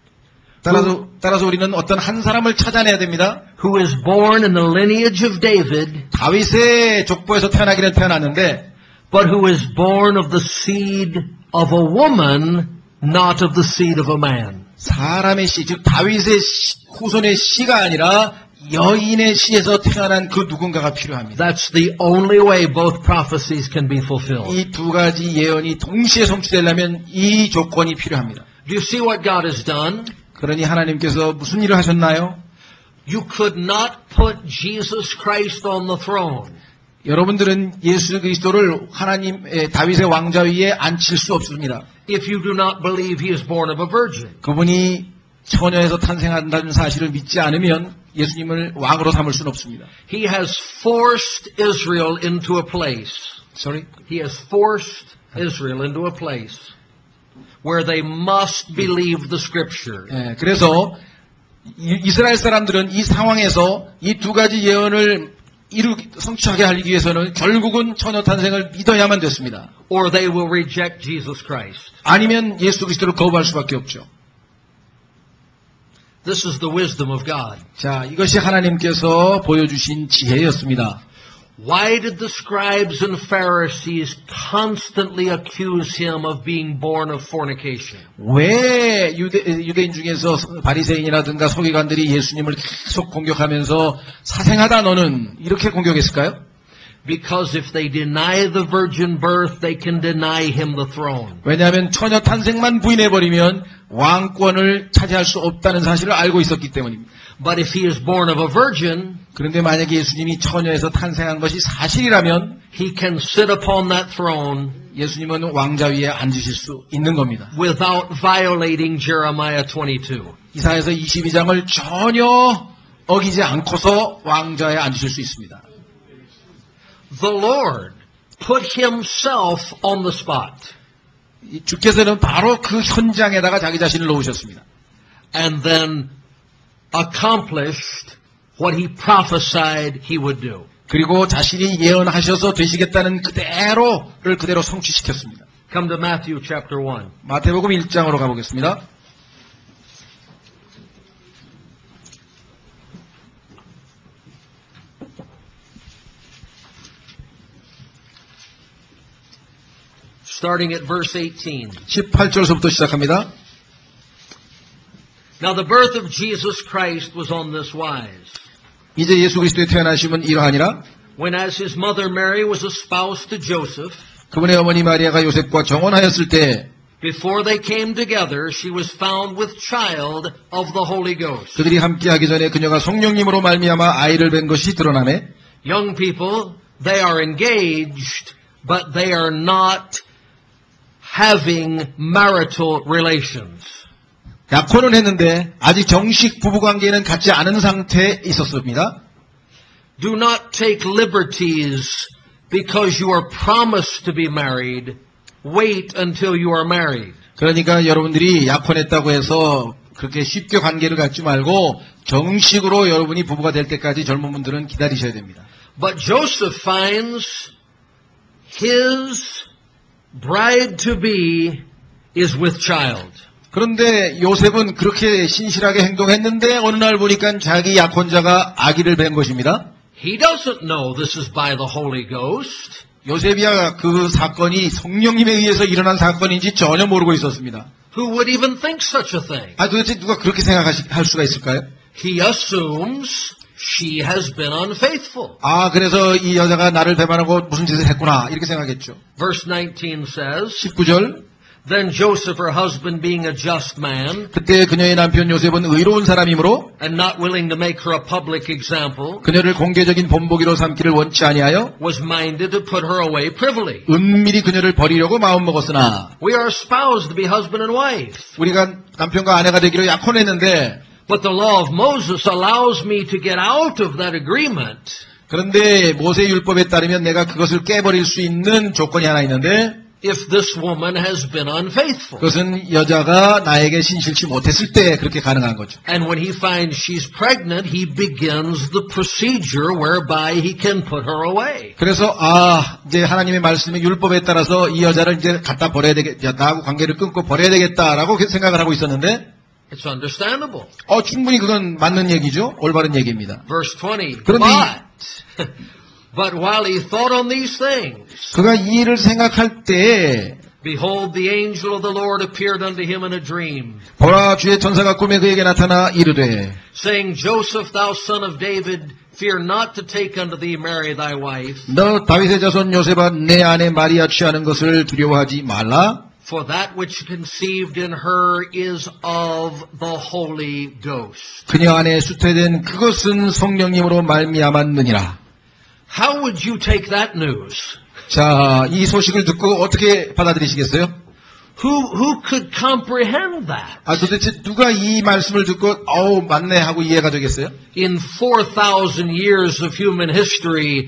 따라서, 따라서 우리는 어떤 한 사람을 찾아내야 됩니다.
who is born in the lineage of David,
다윗의 족보에서 태어나기는 태어났는데
but who is born of the seed of a woman, not of the seed of a man.
사람의 씨, 즉 다윗의 씨, 후손의 씨가 아니라 여인의 씨에서 태어난 그 누군가가 필요합니다.
That's the only way both prophecies can be fulfilled.
이 두 가지 예언이 동시에 성취되려면 이 조건이 필요합니다.
Do you see what God has done?
그러니 하나님께서 무슨 일을 하셨나요?
You could not put Jesus Christ on the throne
여러분들은 예수 그리스도를 하나님 다윗의 왕좌 위에 앉힐 수 없습니다.
if you do not believe he is born of a virgin.
그분이 처녀에서 탄생한다는 사실을 믿지 않으면 예수님을 왕으로 삼을 수는 없습니다.
He has forced Israel into a place.
Sorry?
He has forced Israel into a place where they must believe the scripture.
예, 그래서 이스라엘 사람들은 이 상황에서 이 두 가지 예언을 이루 성취하게 하기 위해서는 결국은 처녀 탄생을 믿어야만 됐습니다.
Or they will reject Jesus Christ.
아니면 예수 그리스도를 거부할 수밖에 없죠.
This is the wisdom of God.
자, 이것이 하나님께서 보여주신 지혜였습니다.
Why did the scribes and Pharisees constantly accuse him of being born of fornication?
왜 유대, 유대인 중에서 바리새인이라든가 서기관들이 예수님을 계속 공격하면서 사생하다 너는 이렇게 공격했을까요?
Because if they deny the virgin birth, they can deny him the throne.
왜냐하면 처녀 탄생만 부인해버리면 왕권을 차지할 수 없다는 사실을 알고 있었기 때문입니다.
But if he is born of a virgin,
그런데 만약에 예수님이 처녀에서 탄생한 것이 사실이라면
he can sit upon that throne
예수님은 왕자 위에 앉으실 수 있는 겁니다.
without violating Jeremiah twenty-two.
이사야서 이십이 장을 전혀 어기지 않고서 왕좌에 앉으실 수 있습니다.
The Lord put himself on the spot.
주께서는 바로 그 현장에다가 자기 자신을 놓으셨습니다.
And then accomplished what he prophesied he would do.
그리고 자신이 예언하셔서 되시겠다는 그대로를 그대로 성취시켰습니다.
Come to Matthew chapter one.
마태복음 일 장으로 가보겠습니다.
Starting at verse eighteen.
십팔 절서부터 시작합니다.
Now the birth of Jesus Christ was on this wise.
이제 예수 그리스도의 태어나심은 이러하니라.
When as his mother Mary was espoused to Joseph,
그분의 어머니 마리아가 요셉과 정혼하였을 때
before they came together, she was found with child of the Holy Ghost.
그들이 함께하기 전에 그녀가 성령님으로 말미암아 아이를 뵌 것이 드러나매.
Young people, they are engaged, but they are not having marital relations.
약혼은 했는데 아직 정식 부부관계는 갖지 않은 상태에 있었습니다.
Do not take liberties because you are promised to be married. Wait until you are married.
그러니까 여러분들이 약혼했다고 해서 그렇게 쉽게 관계를 갖지 말고 정식으로 여러분이 부부가 될 때까지 젊은 분들은 기다리셔야 됩니다.
But Joseph finds his bride-to-be is with child.
그런데 요셉은 그렇게 신실하게 행동했는데 어느 날 보니까 자기 약혼자가 아기를 뵌 것입니다.
He doesn't know this is by the Holy Ghost.
요셉이야 그 사건이 성령님에 의해서 일어난 사건인지 전혀 모르고 있었습니다.
Who would even think such a thing?
아 도대체 누가 그렇게 생각할 수가 있을까요?
He assumes she has been unfaithful.
아 그래서 이 여자가 나를 배반하고 무슨 짓을 했구나 이렇게 생각했죠.
Verse nineteen says,
십구 절
Then Joseph, her husband, being a just man,
그때 그녀의 남편 요셉은 의로운 사람이므로
and not willing to make her a public example,
그녀를 공개적인 본보기로 삼기를 원치 아니하여
was minded to put her away privily.
은밀히 그녀를 버리려고 마음먹었으나
We are espoused to be husband and wife.
우리가 남편과 아내가 되기로 약혼했는데
But the law of Moses allows me to get out of that agreement.
그런데 모세 율법에 따르면 내가 그것을 깨버릴 수 있는 조건이 하나 있는데
If this woman has been unfaithful.
그것은 여자가 나에게 신실치 못했을 때 그렇게 가능한 거죠.
And when he finds she's pregnant, he begins the procedure whereby he can put her away.
그래서 아 이제 하나님의 말씀의 율법에 따라서 이 여자를 이제 갖다 버려야 되겠다, 나하고 관계를 끊고 버려야 되겠다라고 생각을 하고 있었는데
It's understandable.
어 충분히 그건 맞는 얘기죠. 올바른 얘기입니다.
Verse twenty.
그런데
But, but while he thought on these things,
그가 이 일을 생각할 때
behold, the angel of the Lord appeared unto him in a dream,
보라 주의 천사가 꿈에 그에게 나타나 이르되
saying, Joseph, thou son of David, fear not to take unto thee Mary thy wife,
너 다윗의 자손 요셉아 내 아내 마리아 취하는 것을 두려워하지 말라.
for that which conceived in her is of the Holy Ghost.
그녀 안에 수태된 그것은 성령님으로 말미암았느니라.
How would you take that news?
자, 이 소식을 듣고 어떻게 받아들이시겠어요?
Who, who could comprehend that?
아, 도대체 누가 이 말씀을 듣고 어우 맞네 하고 이해가 되겠어요?
In four thousand years of human history,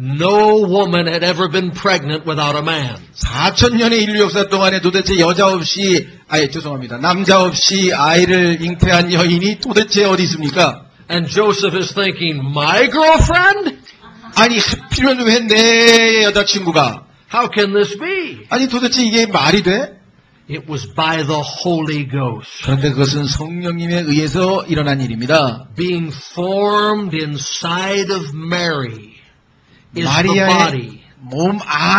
no woman had ever been pregnant without a man.
사천 년의 인류 역사 동안에 도대체 여자 없이, 아예 죄송합니다. 남자 없이 아이를 잉태한 여인이 도대체 어디 있습니까?
And Joseph is thinking, my girlfriend?
아니, 하필이면 왜 내 여자친구가?
How can this be?
아니, 도대체 이게 말이 돼?
It was by the Holy Ghost.
그런데 그것은 성령님에 의해서 일어난 일입니다.
Being formed inside of Mary is the
마리아의
body
몸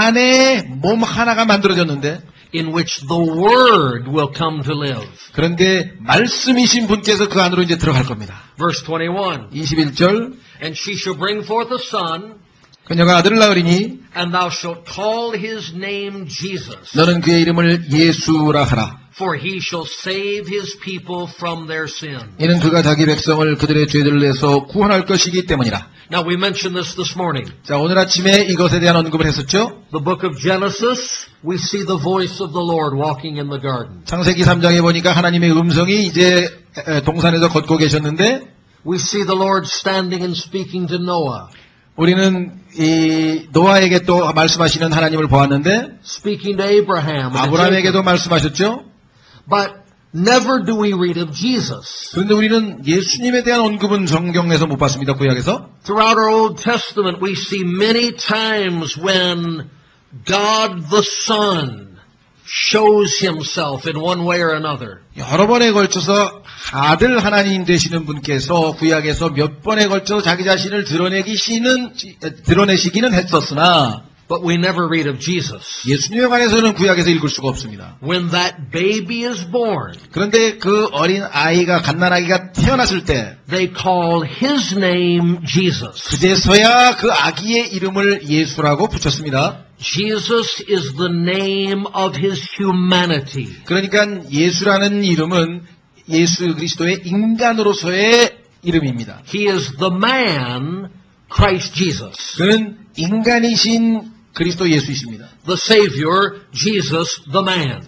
안에 몸 하나가 만들어졌는데
in which the Word will come to live.
그런데 말씀이신 분께서 그 안으로 이제 들어갈 겁니다.
Verse twenty-one.
이십일 절
And she shall bring forth a son,
그녀가 아들을 낳으리니
and thou shalt call his name Jesus.
너는 그의 이름을 예수라 하라.
for he shall save his people from their sin.
이는 그가 자기 백성을 그들의 죄들을 내서 구원할 것이기 때문이라.
Now we mentioned this this morning.
자, 오늘 아침에 이것에 대한 언급을 했었죠.
The book of Genesis, we see the voice of the Lord walking in the garden.
창세기 삼 장에 보니까 하나님의 음성이 이제 동산에서 걷고 계셨는데
We see the Lord standing and speaking to Noah.
우리는 이 노아에게 또 말씀하시는 하나님을 보았는데
Speaking to Abraham. and
아브라함에게도
Jacob.
말씀하셨죠.
But never do we read of Jesus.
그런데 우리는 예수님에 대한 언급은 성경에서 못 봤습니다. 구약에서.
Throughout our Old Testament, we see many times when God the Son shows himself in one way or another.
여러 번에 걸쳐서 아들 하나님 되시는 분께서 구약에서 몇 번에 걸쳐 자기 자신을 드러내기시는 드러내시기는 했었으나
But we never read of Jesus.
예수님에 관해서는 구약에서 읽을 수가 없습니다.
When that baby is born,
그런데 그 어린 아이가 갓난아기가 태어났을 때
they call his name Jesus.
그제서야 그 아기의 이름을 예수라고 붙였습니다.
Jesus is the name of his humanity.
그러니까 예수라는 이름은 예수 그리스도의 인간으로서의 이름입니다.
He is the man, Christ Jesus.
그는 인간이신 그리스도 예수이십니다.
The Savior, Jesus, the man.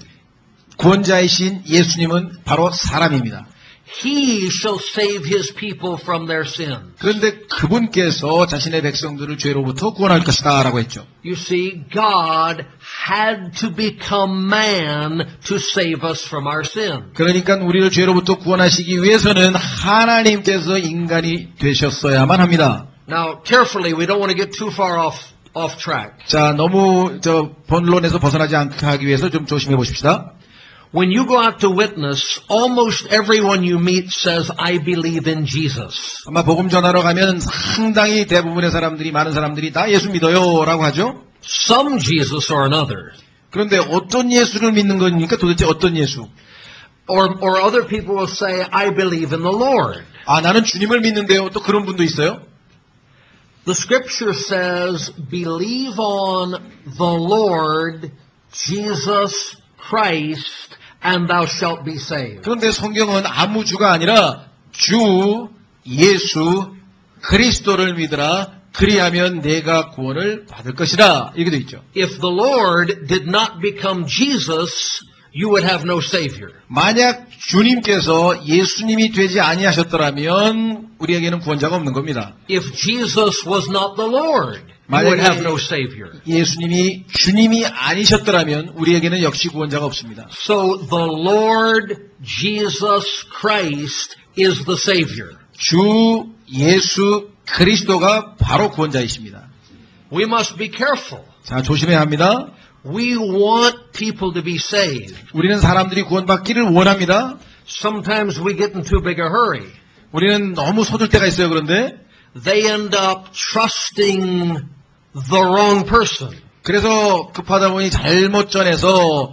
구원자이신 예수님은 바로 사람입니다.
He shall save his people from their sin.
그런데 그분께서 자신의 백성들을 죄로부터 구원할 것이다 라고 했죠.
You see, God had to become man to save us from our sin.
그러니까 우리를 죄로부터 구원하시기 위해서는 하나님께서 인간이 되셨어야만 합니다.
Now, carefully, we don't want to get too far off, off track.
자, 너무 저 본론에서 벗어나지 않게 하기 위해서 좀 조심해 보십시다.
When you go out to witness, almost everyone you meet says, I believe in Jesus.
아마 복음 전하러 가면 상당히 대부분의 사람들이 많은 사람들이 다 예수 믿어요 라고 하죠.
Some Jesus or another.
그런데 어떤 예수를 믿는 겁니까? 도대체 어떤 예수?
Or, or other people will say, I believe in the Lord.
아, 나는 주님을 믿는데요. 또 그런 분도 있어요.
The scripture says, believe on the Lord Jesus Christ and thou shalt be saved.
그런데 성경은 아무 주가 아니라 주 예수 그리스도를 믿으라. 그리하면 내가 구원을 받을 것이라. 이렇게 되어 있죠.
If the Lord did not become Jesus, you would have no Savior.
만약 주님께서 예수님이 되지 아니하셨더라면 우리에게는 구원자가 없는 겁니다.
If Jesus was not the Lord, you would have no Savior.
예수님이 주님이 아니셨더라면 우리에게는 역시 구원자가 없습니다.
So the Lord Jesus Christ is the Savior.
주 예수 그리스도가 바로 구원자이십니다.
We must be careful.
자, 조심해야 합니다.
We want people to be saved.
우리는 사람들이 구원받기를 원합니다.
Sometimes we get in too big a hurry.
우리는 너무 서둘 때가 있어요. 그런데
They end up trusting the wrong person.
그래서 급하다 보니 잘못 전해서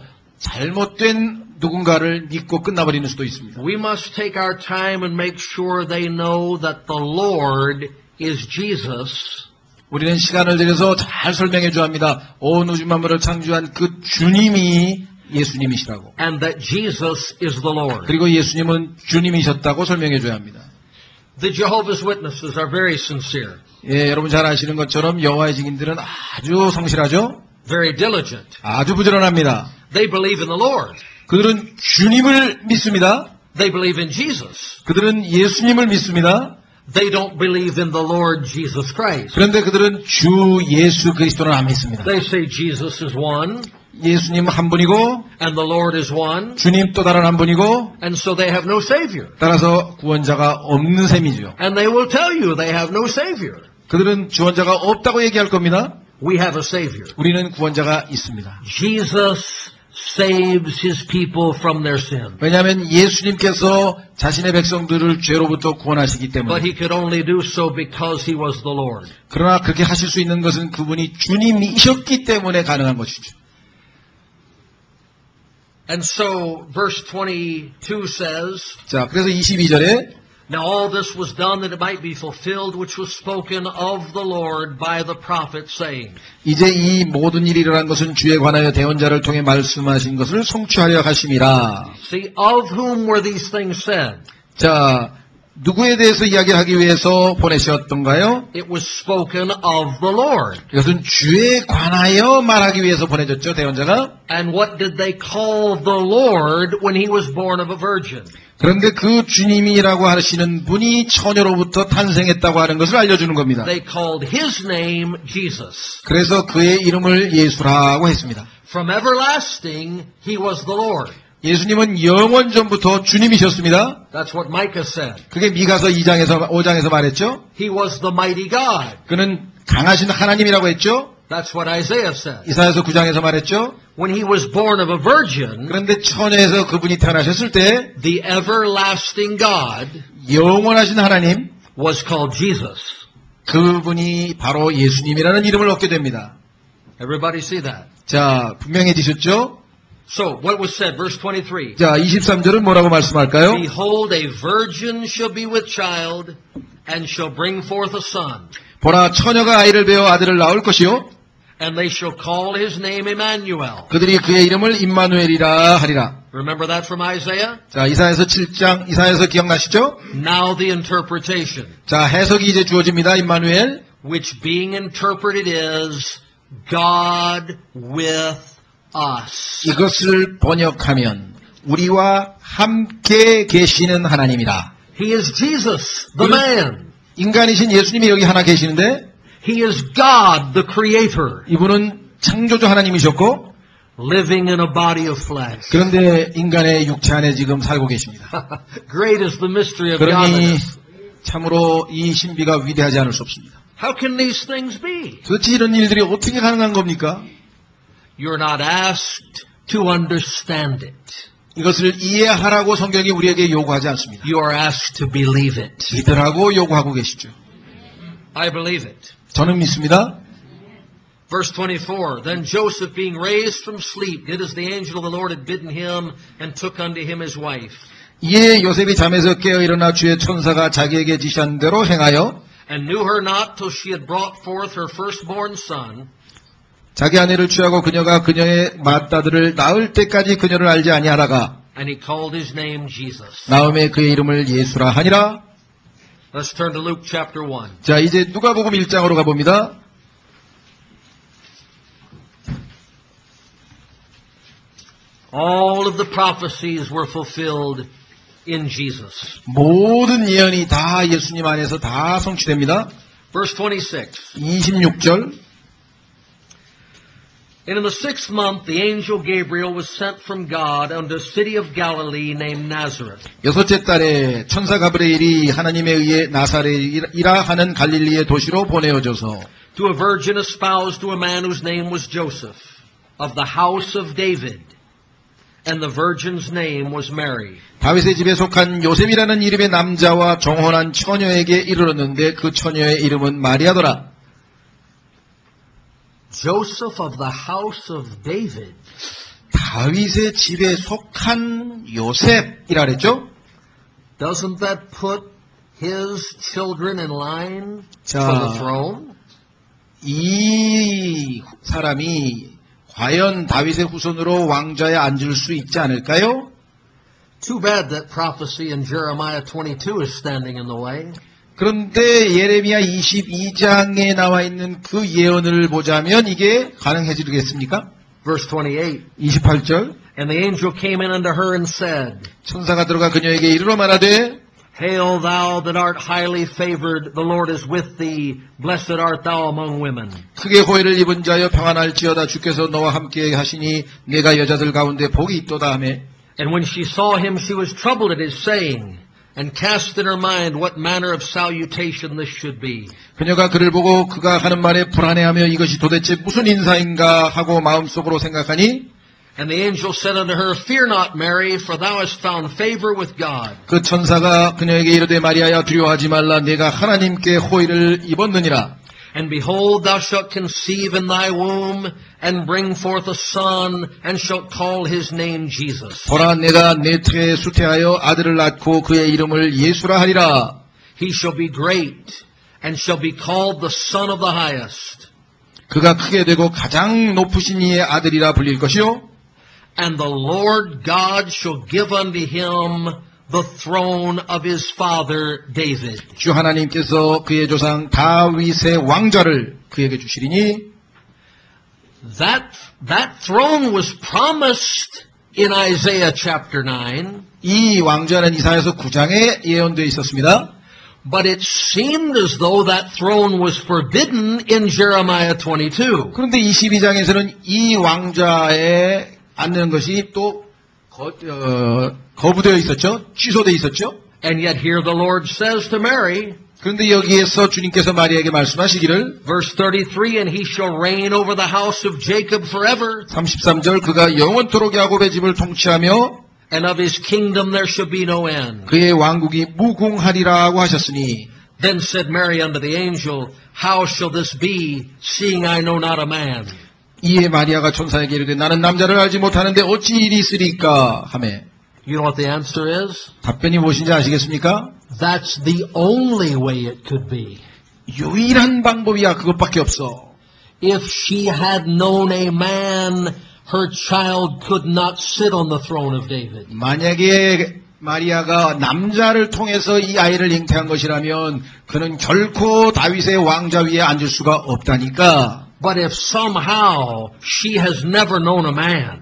잘못된 누군가를 믿고 끝나버리는 수도 있습니다.
We must take our time and make sure they know that the Lord is Jesus.
우리는 시간을 들여서 잘 설명해 줘야 합니다. 온 우주 만물을 창조한 그 주님이 예수님이시라고.
And that Jesus is the Lord.
그리고 예수님은 주님이셨다고 설명해 줘야 합니다.
The Jehovah's Witnesses are very sincere.
예, 여러분 잘 아시는 것처럼 여호와의 증인들은 아주 성실하죠.
Very diligent.
아주 부지런합니다.
They believe in the Lord.
그들은 주님을 믿습니다.
They believe in Jesus.
그들은 예수님을 믿습니다.
They don't believe in the Lord Jesus Christ.
그런데 그들은 주 예수 그리스도는 안 믿습니다.
They say Jesus is one,
예수님 한 분이고
and the Lord is one,
주님 또 다른 한 분이고
and so they have no Savior.
따라서 구원자가 없는 셈이죠.
And they will tell you they have no Savior.
그들은 구원자가 없다고 얘기할 겁니다.
We have a Savior.
우리는 구원자가 있습니다.
Jesus saves his people from their sin.
왜냐하면 예수님께서 자신의 백성들을 죄로부터 구원하시기
But
때문에.
he could only do so because he was the Lord.
그러나 그렇게 하실 수 있는 것은 그분이 주님이셨기 때문에 가능한 것이죠.
And so verse twenty-two says,
자, 그래서 이십이 절에
Now all this was done that it might be fulfilled which was spoken of the Lord by the prophet, saying.
이제 이 모든 일이 일어난 것은 주에 관하여 대언자를 통해 말씀하신 것을 성취하려 하심이라.
See, of whom were these things said?
자, 누구에 대해서 이야기하기 위해서 보내셨던가요?
It was spoken of the Lord.
이것은 주에 관하여 말하기 위해서 보내졌죠, 대언자가.
And what did they call the Lord when he was born of a virgin?
그런데 그 주님이라고 하시는 분이 처녀로부터 탄생했다고 하는 것을 알려주는 겁니다.
They called his name Jesus.
그래서 그의 이름을 예수라고 했습니다.
From everlasting, he was the Lord.
예수님은 영원 전부터 주님이셨습니다.
That's what Micah said.
그게 미가서 이 장에서 오 장에서 말했죠.
He was the mighty God.
그는 강하신 하나님이라고 했죠.
That's what Isaiah said.
이사야서 구 장에서 말했죠.
When he was born of a virgin,
그런데 처녀에서 그분이 태어나셨을 때
the everlasting God
영원하신 하나님
was called Jesus.
그분이 바로 예수님이라는 이름을 얻게 됩니다.
Everybody see that?
자, 분명해지셨죠?
So, what was said? Verse twenty-three.
자, 이십삼 절은 뭐라고 말씀할까요?
Behold, a virgin shall be with child, and shall bring forth a son.
보라, 처녀가 아이를 베어 아들을 낳을 것이요.
And they shall call his name Emmanuel.
그들이 그의 이름을 임마누엘이라 하리라.
Remember that from Isaiah?
자, 이사야서 칠 장, 이사야서 기억나시죠?
Now the interpretation,
자, 해석이 이제 주어집니다. 임마누엘.
which being interpreted is God with us.
이것을 번역하면 우리와 함께 계시는 하나님이다.
He is Jesus, the man.
인간이신 예수님이 여기 하나 계시는데
He is God, the creator,
이분은 창조주 하나님이셨고
living in a body of flesh.
그런데 인간의 육체 안에 지금 살고 계십니다.
Great is the mystery of
그러니
godliness.
참으로 이 신비가 위대하지 않을 수 없습니다.
How can these things be?
도대체 이런 일들이 어떻게 가능한 겁니까?
You're not asked to understand it.
이것을 이해하라고 성경이 우리에게 요구하지 않습니다.
You are asked to believe it.
믿으라고 요구하고 계시죠.
I believe it.
저는 믿습니다.
Verse twenty-four, Then Joseph being raised from sleep did as the angel of the Lord had bidden him and took unto him his wife.
이에 요셉이 잠에서 깨어 일어나 주의 천사가 자기에게 지시한 대로 행하여
And knew her not till she had brought forth her firstborn son.
자기 아내를 취하고 그녀가 그녀의 맏아들을 낳을 때까지 그녀를 알지 아니하다가
And he called his name Jesus.
나음에 그의 이름을 예수라 하니라.
Let's turn to Luke chapter one.
자, 이제 누가복음 일 장으로 가봅니다.
All of the prophecies were fulfilled in Jesus.
모든 예언이 다 예수님 안에서 다 성취됩니다.
Verse twenty-six.
이십육 절.
And in the sixth month the angel Gabriel was sent from God unto a city of Galilee named Nazareth.
여섯째 달에 천사 가브리엘이 하나님에 의해 나사렛이라 하는 갈릴리의 도시로 보내어져서
To a virgin espoused to a man whose name was Joseph, of the house of David. And the virgin's name was Mary.
다윗의 집에 속한 요셉이라는 이름의 남자와 정혼한 처녀에게 이르렀는데 그 처녀의 이름은 마리아더라.
Joseph of the house of David.
다윗의 집에 속한 요셉이라 그랬죠?
Doesn't that put his children in line
자,
for the throne?
이 사람이 과연 다윗의 후손으로 왕좌에 앉을 수 있지 않을까요?
Too bad that prophecy in Jeremiah twenty-two is standing in the way.
그런데 예레미야 이십이 장에 나와 있는 그 예언을 보자면 이게 가능해지겠습니까?
Verse twenty-eight.
이십팔 절.
And the angel came in unto her and said,
천사가 들어가 그녀에게 이르러 말하되
Hail thou that art highly favored, the Lord is with thee, blessed art thou among women.
크게 호의를 입은 자여 평안할지어다 주께서 너와 함께 하시니 내가 여자들 가운데 복이 있도다 하매
And when she saw him, she was troubled at his saying, and cast in her mind what manner of salutation this should be.
그녀가 그를 보고 그가 하는 말에 불안해하며 이것이 도대체 무슨 인사인가 하고 마음속으로 생각하니
And the angel said unto her, Fear not, Mary, for thou hast found favor with God.
그 천사가 그녀에게 이르되 마리아야 두려워하지 말라 내가 하나님께 호의를 입었느니라.
And behold, thou shalt conceive in thy womb, and bring forth a son, and shalt call his name Jesus.
보라 내가 내 태에 수태하여 아들을 낳고 그의 이름을 예수라 하리라.
He shall be great, and shall be called the Son of the Highest.
그가 크게 되고 가장 높으신 이의 아들이라 불릴 것이요.
And the Lord God shall give unto him the throne of his father David.
주 하나님께서 그의 조상 다윗의 왕좌를 그에게 주시리니
That, that throne was promised in Isaiah chapter nine,
이 왕좌는 이사야서 구 장에 예언되어 있었습니다.
but it seemed as though that throne was forbidden in Jeremiah twenty-two.
그런데 이십이 장에서는 이 왕좌에 앉는 것이 또 거, 어, 거부되어 있었죠. 취소되어 있었죠.
And yet here the Lord says to Mary,
그런데 여기에서 주님께서 마리아에게 말씀하시기를
verse thirty-three, and he shall reign over the house of Jacob forever,
삼십삼 절 그가 영원토록 야곱의 집을 통치하며
and of his kingdom there shall be no end.
그의 왕국이 무궁하리라고 하셨으니
Then said Mary unto the angel, How shall this be, seeing I know not a man?
이에 마리아가 천사에게 이르되 나는 남자를 알지 못하는데 어찌 일이 있으리까 하매
You know what the answer is?
답변이 무엇인지 아시겠습니까?
That's the only way it could be.
유일한 방법이야. 그것밖에 없어.
If she had known a man, her child could not sit on the throne of David.
만약에 마리아가 남자를 통해서 이 아이를 잉태한 것이라면 그는 결코 다윗의 왕좌 위에 앉을 수가 없다니까.
But if somehow she has never known a man,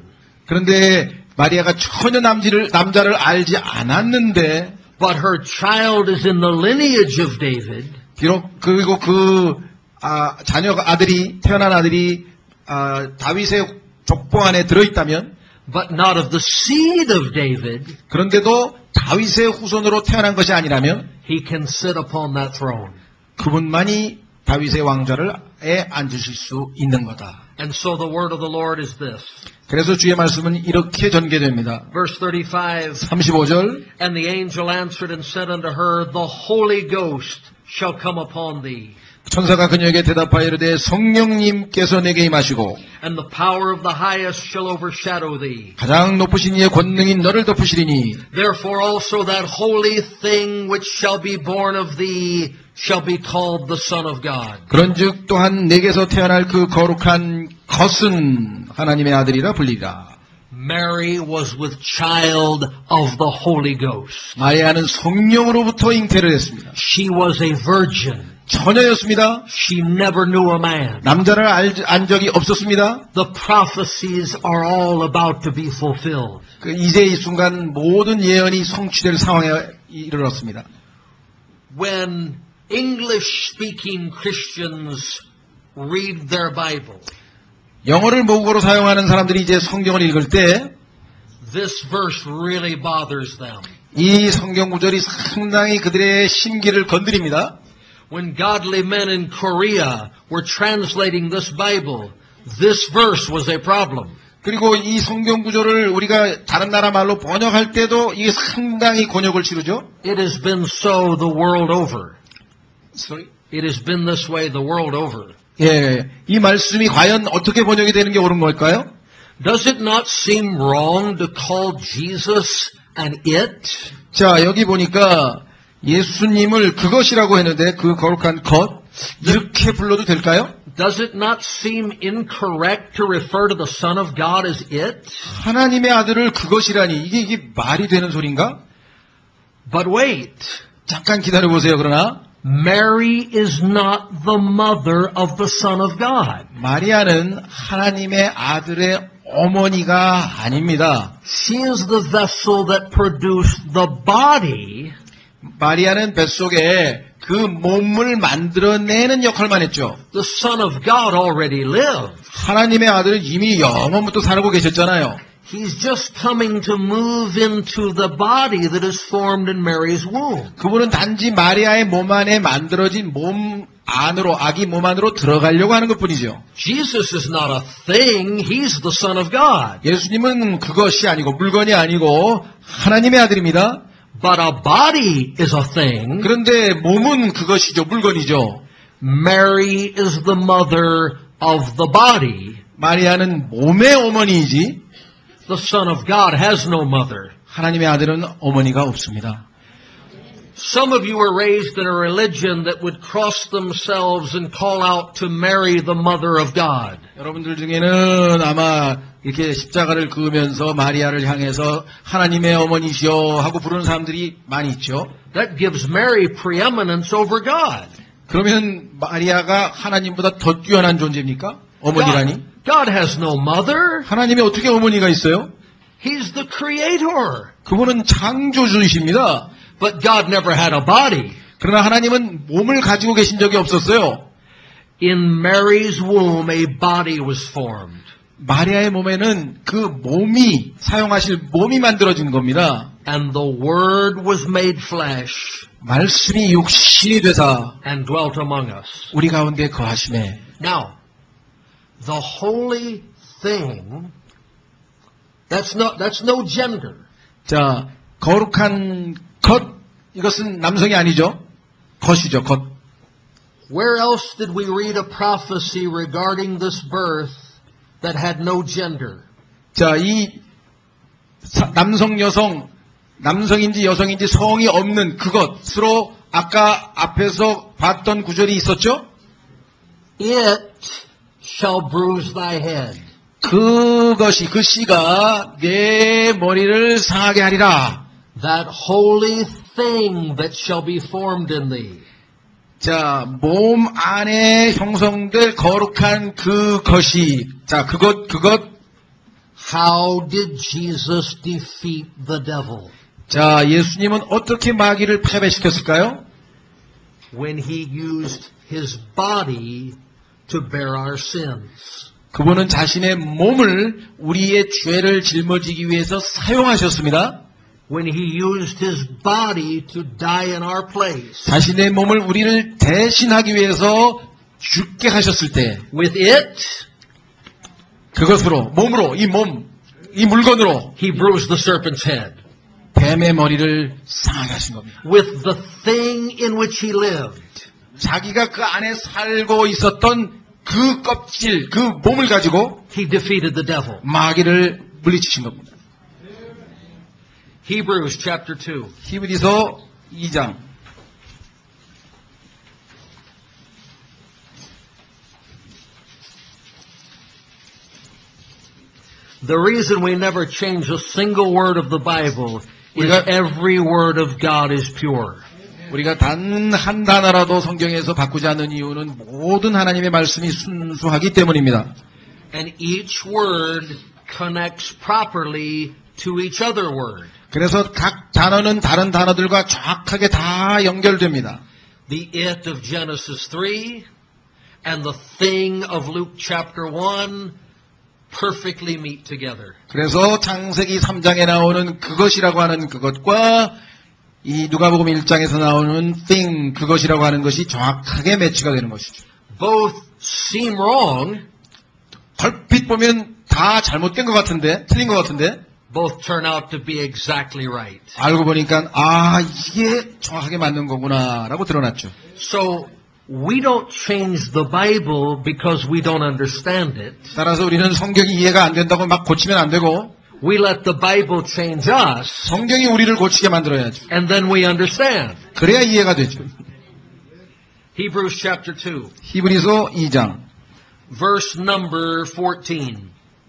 그런데 마리아가 전혀 남지를, 남자를 알지 않았는데
but her child is in the lineage of David,
비록 그리고 그 아, 자녀가 아들이 태어난 아들이 아, 다윗의 족보 안에 들어있다면
but not of the seed of David,
그런데도 다윗의 후손으로 태어난 것이 아니라면
he can sit upon that throne.
그분만이 다윗의 왕좌에 앉으실 수 있는 거다.
And so the word of the Lord is this.
그래서 주의 말씀은 이렇게 전개됩니다.
Verse thirty-five,
삼십오 절
And the angel answered and said unto her, The Holy Ghost shall come upon thee,
천사가 그녀에게 대답하여 이르되 성령님께서 내게 임하시고
and the power of the highest shall overshadow thee.
가장 높으신 이의 권능이 너를 덮으시리니
Therefore also that holy thing which shall be born of thee shall be called the Son of God.
그런즉 또한 내게서 태어날 그 거룩한 것은 하나님의 아들이라 불리라.
Mary was with child of the Holy Ghost.
마리아는 성령으로부터 잉태를 했습니다.
She was a virgin.
처녀였습니다.
She never knew a man.
남자를 알, 안 적이 없었습니다.
The prophecies are all about to be fulfilled.
그 이제 이 순간 모든 예언이 성취될 상황에 이르렀습니다.
When English-speaking Christians read their Bible,
영어를 모국어로 사용하는 사람들이 이제 성경을 읽을 때
this verse really bothers them.
이 성경 구절이 상당히 그들의 심기를 건드립니다.
When godly men in Korea were translating this Bible, this verse was a problem.
그리고 이 성경 구절을 우리가 다른 나라 말로 번역할 때도 이게 상당히 곤욕을 치르죠.
It has been so the world over.
Sorry?
It has been this way the world over.
예, 이 말씀이 과연 어떻게 번역이 되는 게 옳은 걸까요?
Does it not seem wrong to call Jesus an it?
자, 여기 보니까 예수님을 그것이라고 했는데 그 거룩한 것 이렇게 불러도 될까요?
Does it not seem incorrect to refer to the Son of God as it?
하나님의 아들을 그것이라니 이게 이게 말이 되는 소린가?
But wait,
잠깐 기다려 보세요. 그러나
Mary is not the mother of the Son of God.
마리아는 하나님의 아들의 어머니가 아닙니다.
She is the vessel that produced the body,
마리아는 뱃속에 그 몸을 만들어내는 역할만 했죠.
the Son of God already lived.
하나님의 아들은 이미 영원부터 살고 계셨잖아요.
He's just coming to move into the body that is formed in Mary's womb.
그분은 단지 마리아의 몸 안에 만들어진 몸 안으로, 아기 몸 안으로 들어가려고 하는 것뿐이죠.
Jesus is not a thing, he's the Son of God.
예수님은 그것이 아니고 물건이 아니고 하나님의 아들입니다.
But a body is a thing.
그런데 몸은 그것이죠. 물건이죠.
Mary is the mother of the body.
마리아는 몸의 어머니이지
The Son of God has no mother.
하나님의 아들은 어머니가 없습니다.
Some of you were raised in a religion that would cross themselves and call out to Mary, the mother of God.
여러분들 중에는 아마 이렇게 십자가를 그으면서 마리아를 향해서 하나님의 어머니시여 하고 부르는 사람들이 많이 있죠.
That gives Mary preeminence over God.
그러면 마리아가 하나님보다 더 뛰어난 존재입니까? 어머니라니?
God, God has no mother.
하나님이 어떻게 어머니가 있어요?
He's the creator.
그분은 창조주이십니다.
But God never had a body.
그러나 하나님은 몸을 가지고 계신 적이 없었어요.
In Mary's womb, a body was formed.
마리아의 몸에는 그 몸이 사용하실 몸이 만들어진 겁니다.
And the Word was made flesh
말씀이 육신이 되사
and dwelt among us.
우리 가운데 거하심에.
Now, the holy thing, that's no, that's no gender.
자, 거룩한 것, 이것은 남성이 아니죠. 겉이죠, 겉.
Where else did we read a prophecy regarding this birth that had no gender?
자, 이 사, 남성, 여성, 남성인지 여성인지 성이 없는 그것으로 아까 앞에서 봤던 구절이 있었죠?
It shall bruise thy head.
그것이, 그 씨가 내 머리를 상하게 하리라.
That holy thing that shall be formed in thee.
자, 몸 안에 형성될 거룩한 그것이, 자, 그것, 그것.
How did Jesus defeat the devil?
자, 예수님은 어떻게 마귀를 패배시켰을까요?
When he used his body to bear our sins.
그분은 자신의 몸을 우리의 죄를 짊어지기 위해서 사용하셨습니다.
When he used his body to die in our place.
자신의 몸을 우리를 대신하기 위해서 죽게 하셨을 때
With it,
그것으로, 몸으로, 이 몸, 이 물건으로
he bruised the serpent's head.
뱀의 머리를 상하게 하신 겁니다.
With the thing in which he lived.
자기가 그 안에 살고 있었던 그 껍질, 그 몸을 가지고
he defeated the devil.
마귀를 물리치신 겁니다.
Hebrews chapter two.
히브리서 이 장.
The reason we never change a single word of the Bible is every word of God is pure.
우리가 단 한 단어라도 성경에서 바꾸지 않는 이유는 모든 하나님의 말씀이 순수하기 때문입니다.
And each word connects properly to each other word.
그래서 각 단어는 다른 단어들과 정확하게 다 연결됩니다.
The it of Genesis three and the thing of Luke chapter one perfectly meet together.
그래서 창세기 삼 장에 나오는 그것이라고 하는 그것과 이 누가복음 일 장에서 나오는 thing, 그것이라고 하는 것이 정확하게 매치가 되는 것이죠.
Both seem wrong.
얼핏 보면 다 잘못된 것 같은데, 틀린 것 같은데,
Both turn out to be exactly right.
알고 보니까 아 이게 정확하게 맞는 거구나라고 드러났죠.
So we don't change the Bible because we don't understand it.
따라서 우리는 성경이 이해가 안 된다고 막 고치면 안 되고
We let the Bible change us.
성경이 우리를 고치게 만들어야죠.
And then we understand.
그래야 이해가 되죠.
Hebrews chapter two.
히브리서 이 장
Verse number fourteen.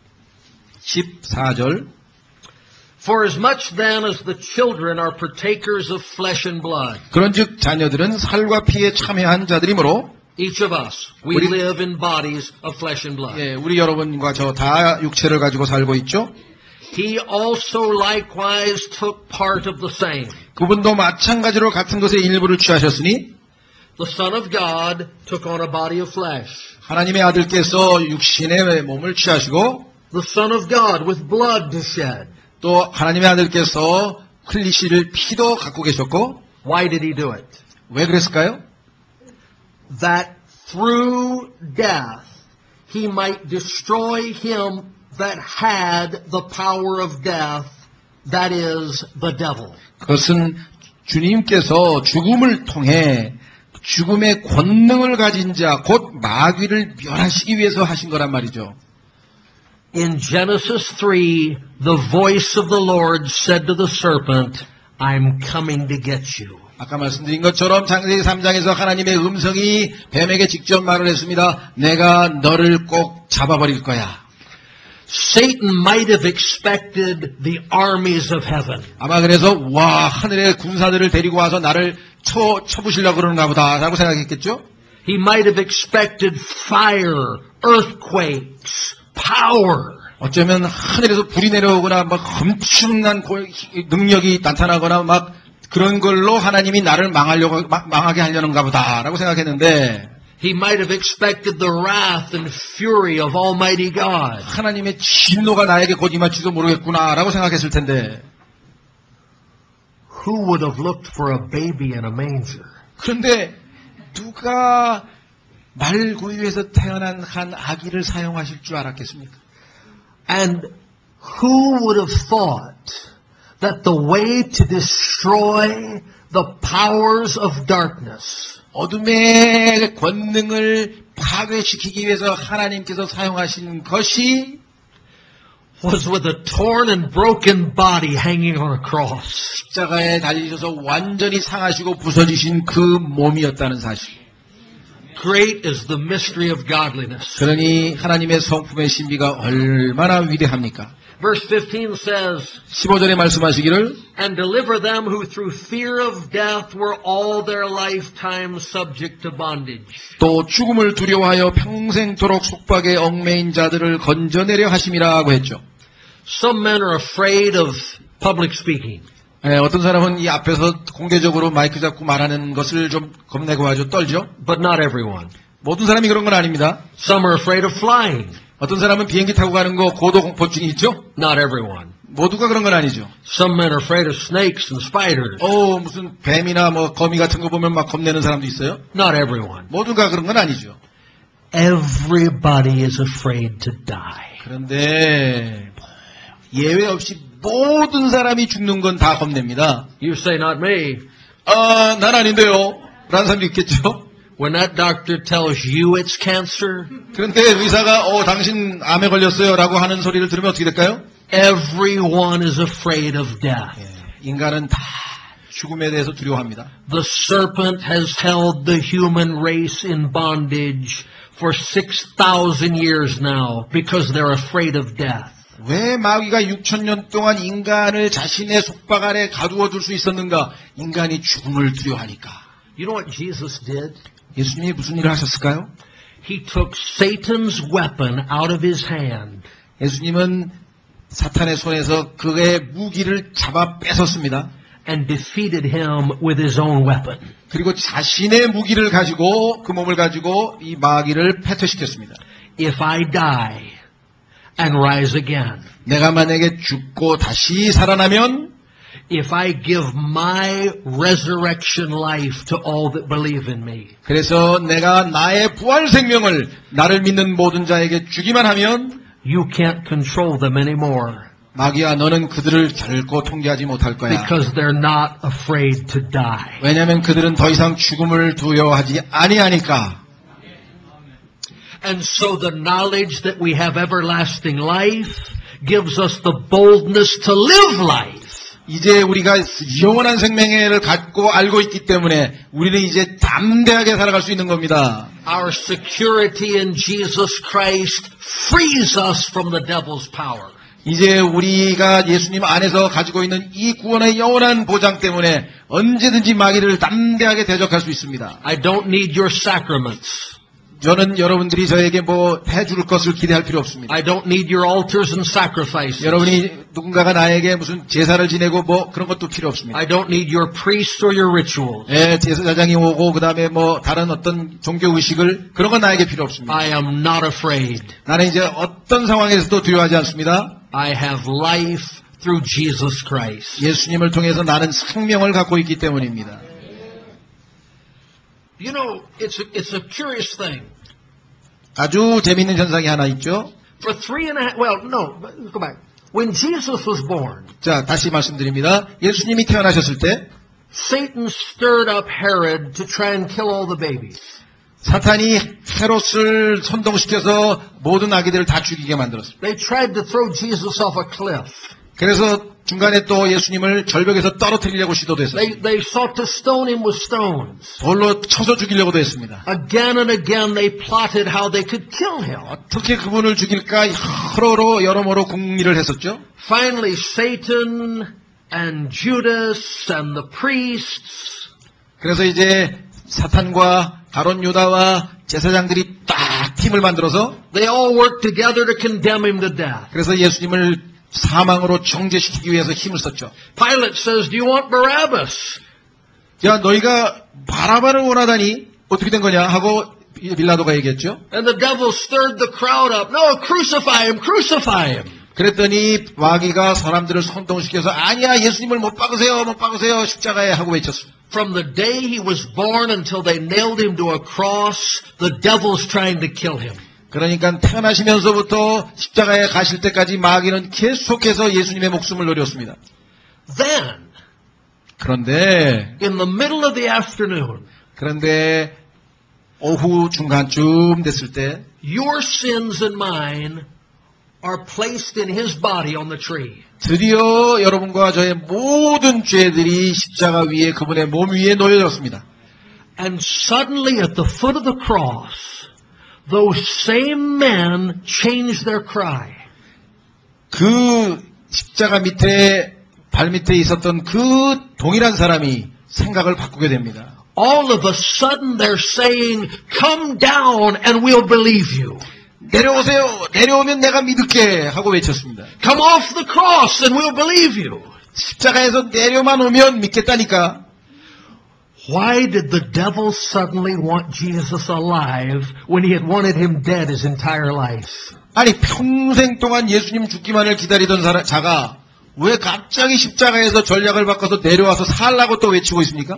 십사 절.
For as much then as the children are partakers of flesh and blood.
그런즉 자녀들은 살과 피에 참여한 자들이므로
Each of us, we
우리,
live in bodies of flesh and blood.
예, 우리 여러분과 저 다 육체를 가지고 살고 있죠.
He also likewise took part of the same.
그분도 마찬가지로 같은 것의 일부를 취하셨으니
The Son of God took on a body of flesh.
하나님의 아들께서 육신의 몸을 취하시고
The Son of God with blood to shed.
또 하나님의 아들께서 흘리실 피도 갖고 계셨고
Why did he do it?
왜 그랬을까요?
That through death he might destroy him that had the power of death, that is the devil.
그것은 주님께서 죽음을 통해 죽음의 권능을 가진 자, 곧 마귀를 멸하시기 위해서 하신 거란 말이죠.
In Genesis three, the voice of the Lord said to the serpent, I'm coming to get you.
아까 말씀드린 것처럼 창세기 삼 장에서 하나님의 음성이 뱀에게 직접 말을 했습니다. 내가 너를 꼭 잡아버릴 거야.
Satan might have expected the armies of heaven.
아마 그래서 와 하늘의 군사들을 데리고 와서 나를 쳐, 쳐부시려고 그러는가 보다 라고 생각했겠죠?
He might have expected fire, earthquakes, power.
어쩌면 하늘에서 불이 내려오거나 막 엄청난 능력이 나타나거나 막 그런 걸로 하나님이 나를 망하려고 망하게 하려는가 보다라고 생각했는데
He might have expected the wrath and fury of Almighty God.
하나님의 진노가 나에게 곧 임할지도 모르겠구나라고 생각했을 텐데
Who would have looked for a baby in a manger?
그런데 누가 말구유에서 태어난 한 아기를 사용하실 줄 알았겠습니까?
And who would have thought that the way to destroy the powers of darkness
어둠의 권능을 파괴시키기 위해서 하나님께서 사용하시는 것이
was with a torn and broken body hanging on a cross.
십자가에 달리셔서 완전히 상하시고 부서지신 그 몸이었다는 사실.
Great is the mystery of godliness.
그러니 하나님의 성품의 신비가 얼마나 위대합니까?
Verse fifteen says,
십오 절에 말씀하시기를
And deliver them who through fear of death were all their lifetime subject to bondage.
또 죽음을 두려워하여 평생토록 속박에 얽매인 자들을 건져내려 하심이라고 했죠.
Some men are afraid of public speaking.
예, 어떤 사람은 이 앞에서 공개적으로 마이크 잡고 말하는 것을 좀 겁내고 아주 떨죠.
But not everyone.
모든 사람이 그런 건 아닙니다.
Some are afraid of flying.
어떤 사람은 비행기 타고 가는 거 고도공포증이 있죠.
Not everyone.
모두가 그런 건 아니죠.
Some men are afraid of snakes and spiders.
어 무슨 뱀이나 뭐 거미 같은 거 보면 막 겁내는 사람도 있어요.
Not everyone.
모두가 그런 건 아니죠.
Everybody is afraid to die.
그런데 예외 없이 모든 사람이 죽는 건 다 겁냅니다.
You say not me.
아, 난 아닌데요. 라는 사람도 있겠죠.
When that doctor tells you it's cancer,
그런데 의사가 어 당신 암에 걸렸어요 라고 하는 소리를 들으면 어떻게 될까요?
everyone is afraid of death.
인간은 다 죽음에 대해서 두려워합니다.
The serpent has held the human race in bondage for six thousand years now because they're afraid of death.
왜 마귀가 육천 년 동안 인간을 자신의 속박 아래 가두어 둘 수 있었는가? 인간이 죽음을 두려워하니까.
You know what Jesus did?
예수님이 무슨 일을 하셨을까요?
He took Satan's weapon out of his hand.
예수님은 사탄의 손에서 그의 무기를 잡아 뺏었습니다.
And defeated him with his own weapon.
그리고 자신의 무기를 가지고 그 몸을 가지고 이 마귀를 패퇴시켰습니다.
If I die and rise again,
내가 만약에 죽고 다시 살아나면
if I give my resurrection life to all that believe in me,
그래서 내가 나의 부활 생명을 나를 믿는 모든 자에게 주기만 하면
you can't control them anymore.
마귀야 너는 그들을 결코 통제하지 못할 거야.
Because they're not afraid to die.
왜냐하면 그들은 더 이상 죽음을 두려워하지 아니하니까.
And so the knowledge that we have everlasting life gives us the boldness to live life.
이제 우리가 영원한 생명을 갖고 알고 있기 때문에 우리는 이제 담대하게 살아갈 수 있는 겁니다.
Our security in Jesus Christ frees us from the devil's power.
이제 우리가 예수님 안에서 가지고 있는 이 구원의 영원한 보장 때문에 언제든지 마귀를 담대하게 대적할 수 있습니다.
I don't need your sacraments.
저는 여러분들이 저에게 뭐 해줄 것을 기대할 필요 없습니다.
I don't need your altars and sacrifices.
여러분이 누군가가 나에게 무슨 제사를 지내고 뭐 그런 것도 필요 없습니다.
I don't need your priests or your rituals.
예, 제사장이 오고 그 다음에 뭐 다른 어떤 종교 의식을 그런 건 나에게 필요 없습니다.
I am not afraid.
나는 이제 어떤 상황에서도 두려워하지 않습니다.
I have life through Jesus Christ.
예수님을 통해서 나는 생명을 갖고 있기 때문입니다.
You know, it's a, it's a curious thing.
아주 재미있는 현상이 하나 있죠.
For three and a half, well, no, go back. When Jesus was born,
자, 다시 말씀드립니다. 예수님이 태어나셨을 때
Satan stirred up Herod to try and kill all the babies.
사탄이 헤롯을 선동시켜서 모든 아기들을 다 죽이게 만들었습니다.
They tried to throw Jesus off a cliff.
그래서 중간에 또 예수님을 절벽에서 떨어뜨리려고 시도도 했어요.
They, they sought to stone him with stones.
돌로 쳐서 죽이려고도 했습니다.
Again and again they plotted how they could kill him.
어떻게 그분을 죽일까 여러모로 여러모로 궁리를 했었죠.
Finally, Satan and Judas and the priests
그래서 이제 사탄과 가룟 유다와 제사장들이 딱 팀을 만들어서
they all worked together to condemn him to death.
그래서 예수님을 사망으로 정죄시키기 위해서 힘을 썼죠.
Pilate says, "Do you want Barabbas?"
야, 너희가 바라바를 원하다니 어떻게 된 거냐 하고 빌라도가 얘기했죠.
And the devil stirred the crowd up. "No, crucify him, crucify him."
그랬더니 마귀가 사람들을 선동시켜서 아니야, 예수님을 못 박으세요, 못 박으세요, 십자가에 하고 외쳤습니다.
From the day he was born until they nailed him to a cross, the devil's trying to kill him.
그러니까 태어나시면서부터 십자가에 가실 때까지 마귀는 계속해서 예수님의 목숨을 노렸습니다.
Then,
그런데
in the middle of the afternoon,
그런데 오후 중간쯤 됐을 때
your sins and mine are placed in his body on the tree.
드디어 여러분과 저의 모든 죄들이 십자가 위에 그분의 몸 위에 놓여졌습니다.
And suddenly at the foot of the cross, those same men changed their cry.
그 십자가 밑에 발 밑에 있었던 그 동일한 사람이 생각을 바꾸게 됩니다.
All of a sudden they're saying, "Come down and we'll believe you."
내려오세요. 내려오면 내가 믿을게 하고 외쳤습니다.
Come off the cross and we'll believe you.
십자가에서 내려만 오면 믿겠다니까.
Why did the devil suddenly want Jesus alive when he had wanted him dead his entire life?
아니 평생 동안 예수님 죽기만을 기다리던 사람, 자가 왜 갑자기 십자가에서 전략을 바꿔서 내려와서 살라고 또 외치고 있습니까?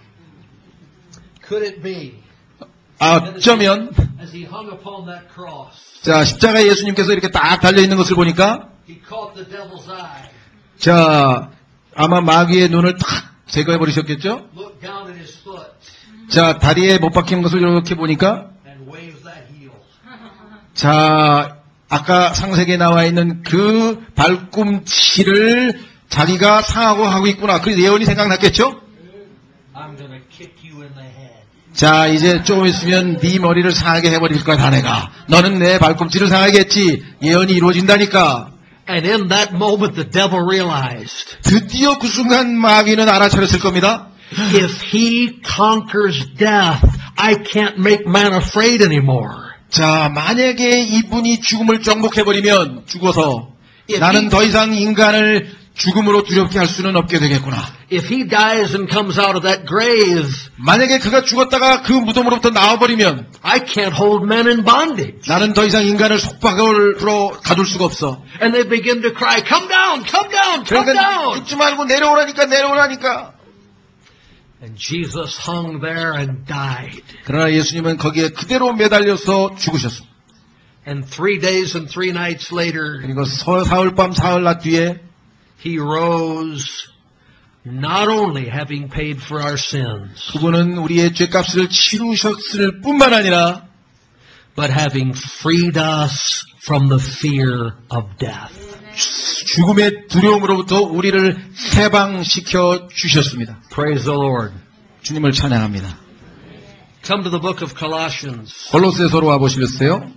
Could it be?
아, 어쩌면
As he hung upon that cross,
자 십자가에 예수님께서 이렇게 딱 달려있는 것을 보니까
he caught the devil's eye,
자 아마 마귀의 눈을 탁 제거해 버리셨겠죠?
looked down at his foot,
자 다리에 못 박힌 것을 이렇게 보니까
and waved that heel.
자 아까 상세기에 나와 있는 그 발꿈치를 자기가 상하고 하고 있구나. 그 예언이 생각났겠죠?
I'm going to kick you in the head.
자 이제 조금 있으면 네 머리를 상하게 해버릴 거다 내가. 너는 내 발꿈치를 상하겠지. 예언이 이루어진다니까.
And in that moment the devil realized,
드디어 그 순간 마귀는 알아차렸을 겁니다.
if he conquers death, I can't make man afraid anymore.
자 만약에 이분이 죽음을 정복해버리면 죽어서
If
나는
he,
더 이상 인간을 죽음으로 두렵게 할 수는 없게 되겠구나.
if he dies and comes out of that grave,
만약에 그가 죽었다가 그 무덤으로부터 나와버리면
I can't hold men in bondage.
나는 더 이상 인간을 속박으로 가둘 수가 없어.
And they begin to cry, "Come down, come down, come
그러니까
down."
죽지 말고 내려오라니까 내려오라니까.
And Jesus hung there and died.
그러나 예수님은 거기에 그대로 매달려서 죽으셨습니다.
And three days and three nights later,
그리고 서- 사흘밤 사흘낮 뒤에
he rose, not only having paid for our sins,
그분은 우리의 죄값을 치루셨을 뿐만 아니라
but having freed us from the fear of death.
죽음의 두려움으로부터 우리를 해방시켜 주셨습니다.
Praise the Lord.
주님을 찬양합니다.
Come to the book of Colossians.
골로새서로 와보시겠어요?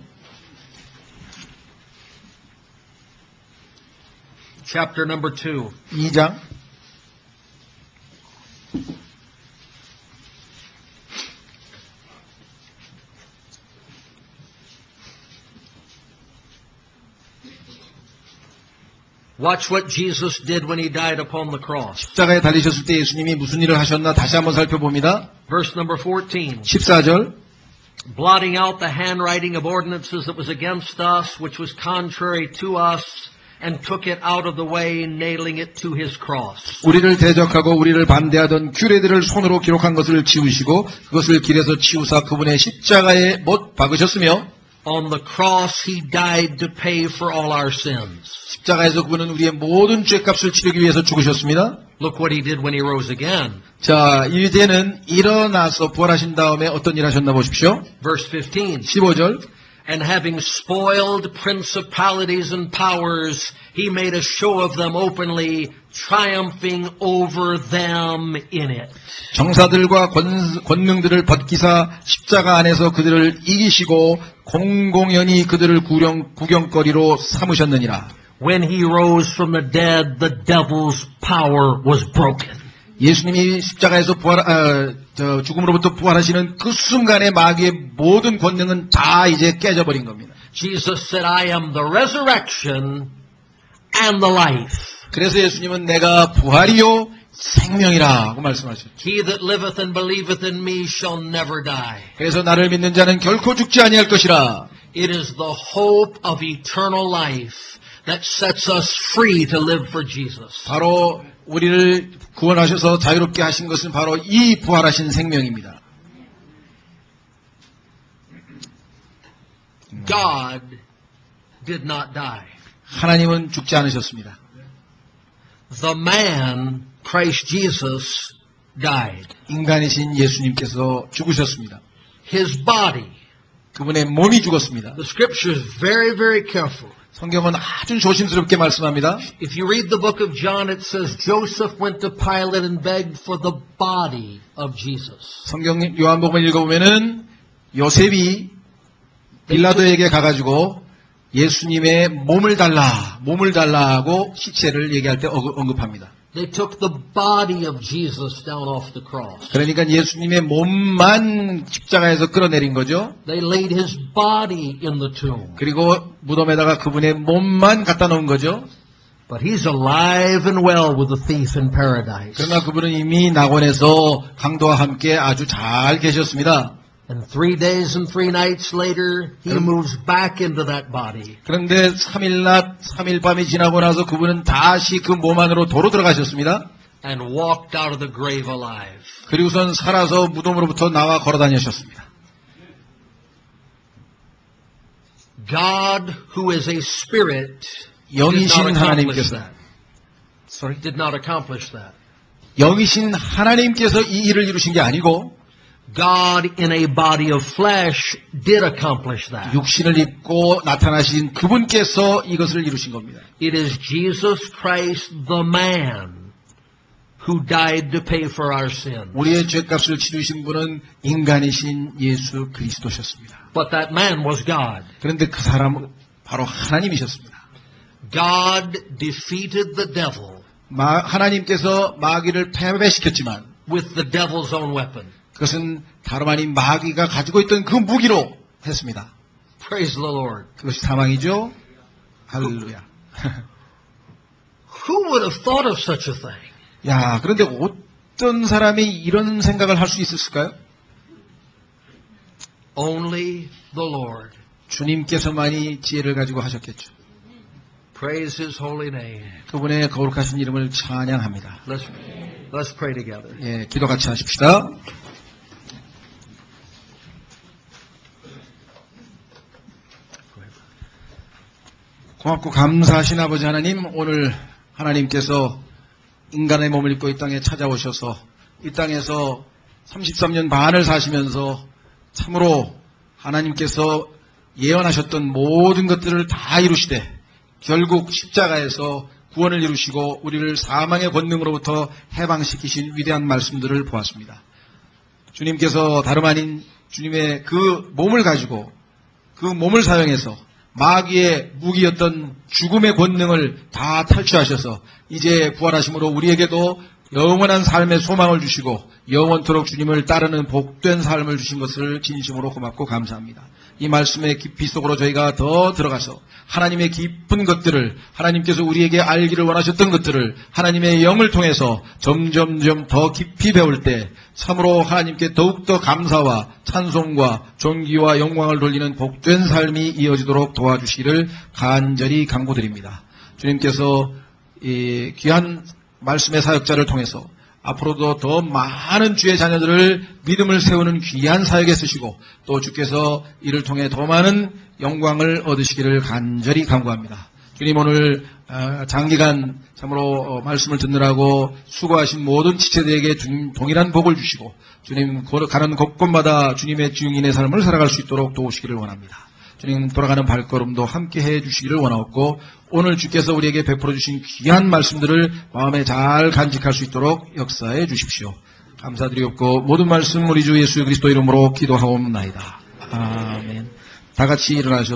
Chapter number two.
이 장
Watch what Jesus did when he died upon the cross.
십자가에 달리셨을 때 예수님이 무슨 일을 하셨나 다시 한번 살펴봅니다.
Verse number fourteen.
십사 절
Blotting out the handwriting of ordinances that was against us, which was contrary to us, and took it out of the way, nailing it to his cross.
우리를 대적하고 우리를 반대하던 규례들을 손으로 기록한 것을 지우시고 그것을 길에서 치우사 그분의 십자가에 못 박으셨으며
On the cross he died to pay for all our sins.
십자가에서 그분은 우리의 모든 죄값을 치르기 위해서 죽으셨습니다.
Look what he did when he rose again.
자, 이제는 일어나서 부활하신 다음에 어떤 일 하셨나 보십시오.
Verse fifteen.
십오 절.
And having spoiled principalities and powers, he made a show of them openly, triumphing over them in it.
정사들과 권, 권능들을 벗기사 십자가 안에서 그들을 이기시고 공공연히 그들을 구경, 구경거리로 삼으셨느니라.
When he rose from the dead, the devil's power was broken.
예수님이 십자가에서 부활, 아, 저 죽음으로부터 부활하시는 그 순간에 마귀의 모든 권능은 다 이제 깨져버린 겁니다.
Jesus said, I am the resurrection and the life.
그래서 예수님은 내가 부활이요 생명이라고 말씀하셨죠.
He that liveth and believeth in me shall never die.
그래서 나를 믿는 자는 결코 죽지 아니할 것이라.
It is the hope of eternal life that sets us free to live for Jesus.
바로 우리를 구원하셔서 자유롭게 하신 것은 바로 이 부활하신 생명입니다.
God did not die.
하나님은 죽지 않으셨습니다.
The man, Christ Jesus, died.
인간이신 예수님께서 죽으셨습니다.
His body.
그분의 몸이 죽었습니다.
The scripture is very, very careful.
성경은 아주 조심스럽게 말씀합니다.
If you read the book of John, it says Joseph went to Pilate and begged for the body of Jesus.
성경 요한복음을 읽어보면은 요셉이 빌라도에게 가가지고 예수님의 몸을 달라, 몸을 달라고 시체를 얘기할 때 언급합니다.
They took the body of Jesus down off the cross.
그러니까 예수님의 몸만 십자가에서 끌어내린 거죠.
They laid his body in the tomb.
그리고 무덤에다가 그분의 몸만 갖다 놓은 거죠.
But he's alive and well with the thief in paradise.
그러나 그분은 이미 낙원에서 강도와 함께 아주 잘 계셨습니다.
And three days and three nights later, he moves back into that body.
그런데 삼 일 낮, 삼 일 밤이 지나고 나서 그분은 다시 그 몸 안으로 도로 들어가셨습니다.
And walked out of the grave alive.
그리고선 살아서 무덤으로부터 나와 걸어다니셨습니다.
God, who is a spirit, did not
영이신
accomplish
하나님께서
that. Sorry, did not accomplish that.
영이신 하나님께서 이 일을 이루신 게 아니고
God in a body of flesh did accomplish that.
육신을 입고 나타나신 그분께서 이것을 이루신 겁니다.
It is Jesus Christ the man who died to pay for our sins.
우리의 죄값을 치르신 분은 인간이신 예수 그리스도셨습니다.
But that man was God.
그런데 그 사람은 바로 하나님이셨습니다.
God defeated the devil
마, 하나님께서 마귀를 패배시켰지만
with the devil's own weapon.
그것은 다름 아닌 마귀가 가지고 있던 그 무기로 했습니다.
Praise the Lord.
그것이 사망이죠. 할렐루야.
Who would have thought of such a thing?
야, 그런데 어떤 사람이 이런 생각을 할 수 있었을까요?
Only the Lord.
주님께서만이 지혜를 가지고 하셨겠죠.
Praise His holy name.
그분의 거룩하신 이름을 찬양합니다.
Let's, let's pray together.
예, 기도 같이 하십시다. 고맙고 감사하신 아버지 하나님, 오늘 하나님께서 인간의 몸을 입고 이 땅에 찾아오셔서 이 땅에서 삼십삼 년 반을 사시면서 참으로 하나님께서 예언하셨던 모든 것들을 다 이루시되 결국 십자가에서 구원을 이루시고 우리를 사망의 권능으로부터 해방시키신 위대한 말씀들을 보았습니다. 주님께서 다름 아닌 주님의 그 몸을 가지고 그 몸을 사용해서 마귀의 무기였던 죽음의 권능을 다 탈취하셔서 이제 부활하심으로 우리에게도 영원한 삶의 소망을 주시고 영원토록 주님을 따르는 복된 삶을 주신 것을 진심으로 고맙고 감사합니다. 이 말씀의 깊이 속으로 저희가 더 들어가서 하나님의 깊은 것들을, 하나님께서 우리에게 알기를 원하셨던 것들을 하나님의 영을 통해서 점점점 더 깊이 배울 때 참으로 하나님께 더욱더 감사와 찬송과 존귀와 영광을 돌리는 복된 삶이 이어지도록 도와주시기를 간절히 간구드립니다. 주님께서 이 귀한 말씀의 사역자를 통해서 앞으로도 더 많은 주의 자녀들을 믿음을 세우는 귀한 사역에 쓰시고 또 주께서 이를 통해 더 많은 영광을 얻으시기를 간절히 간구합니다. 주님 오늘 어, 장기간 참으로 어, 말씀을 듣느라고 수고하신 모든 지체들에게 주님 동일한 복을 주시고 주님 가는 곳곳마다 주님의 증인의 삶을 살아갈 수 있도록 도우시기를 원합니다. 주님 돌아가는 발걸음도 함께 해 주시기를 원하옵고 오늘 주께서 우리에게 베풀어 주신 귀한 말씀들을 마음에 잘 간직할 수 있도록 역사해 주십시오. 감사드리옵고 모든 말씀 우리 주 예수 그리스도 이름으로 기도하옵나이다. 아멘. 다 같이 일어나셔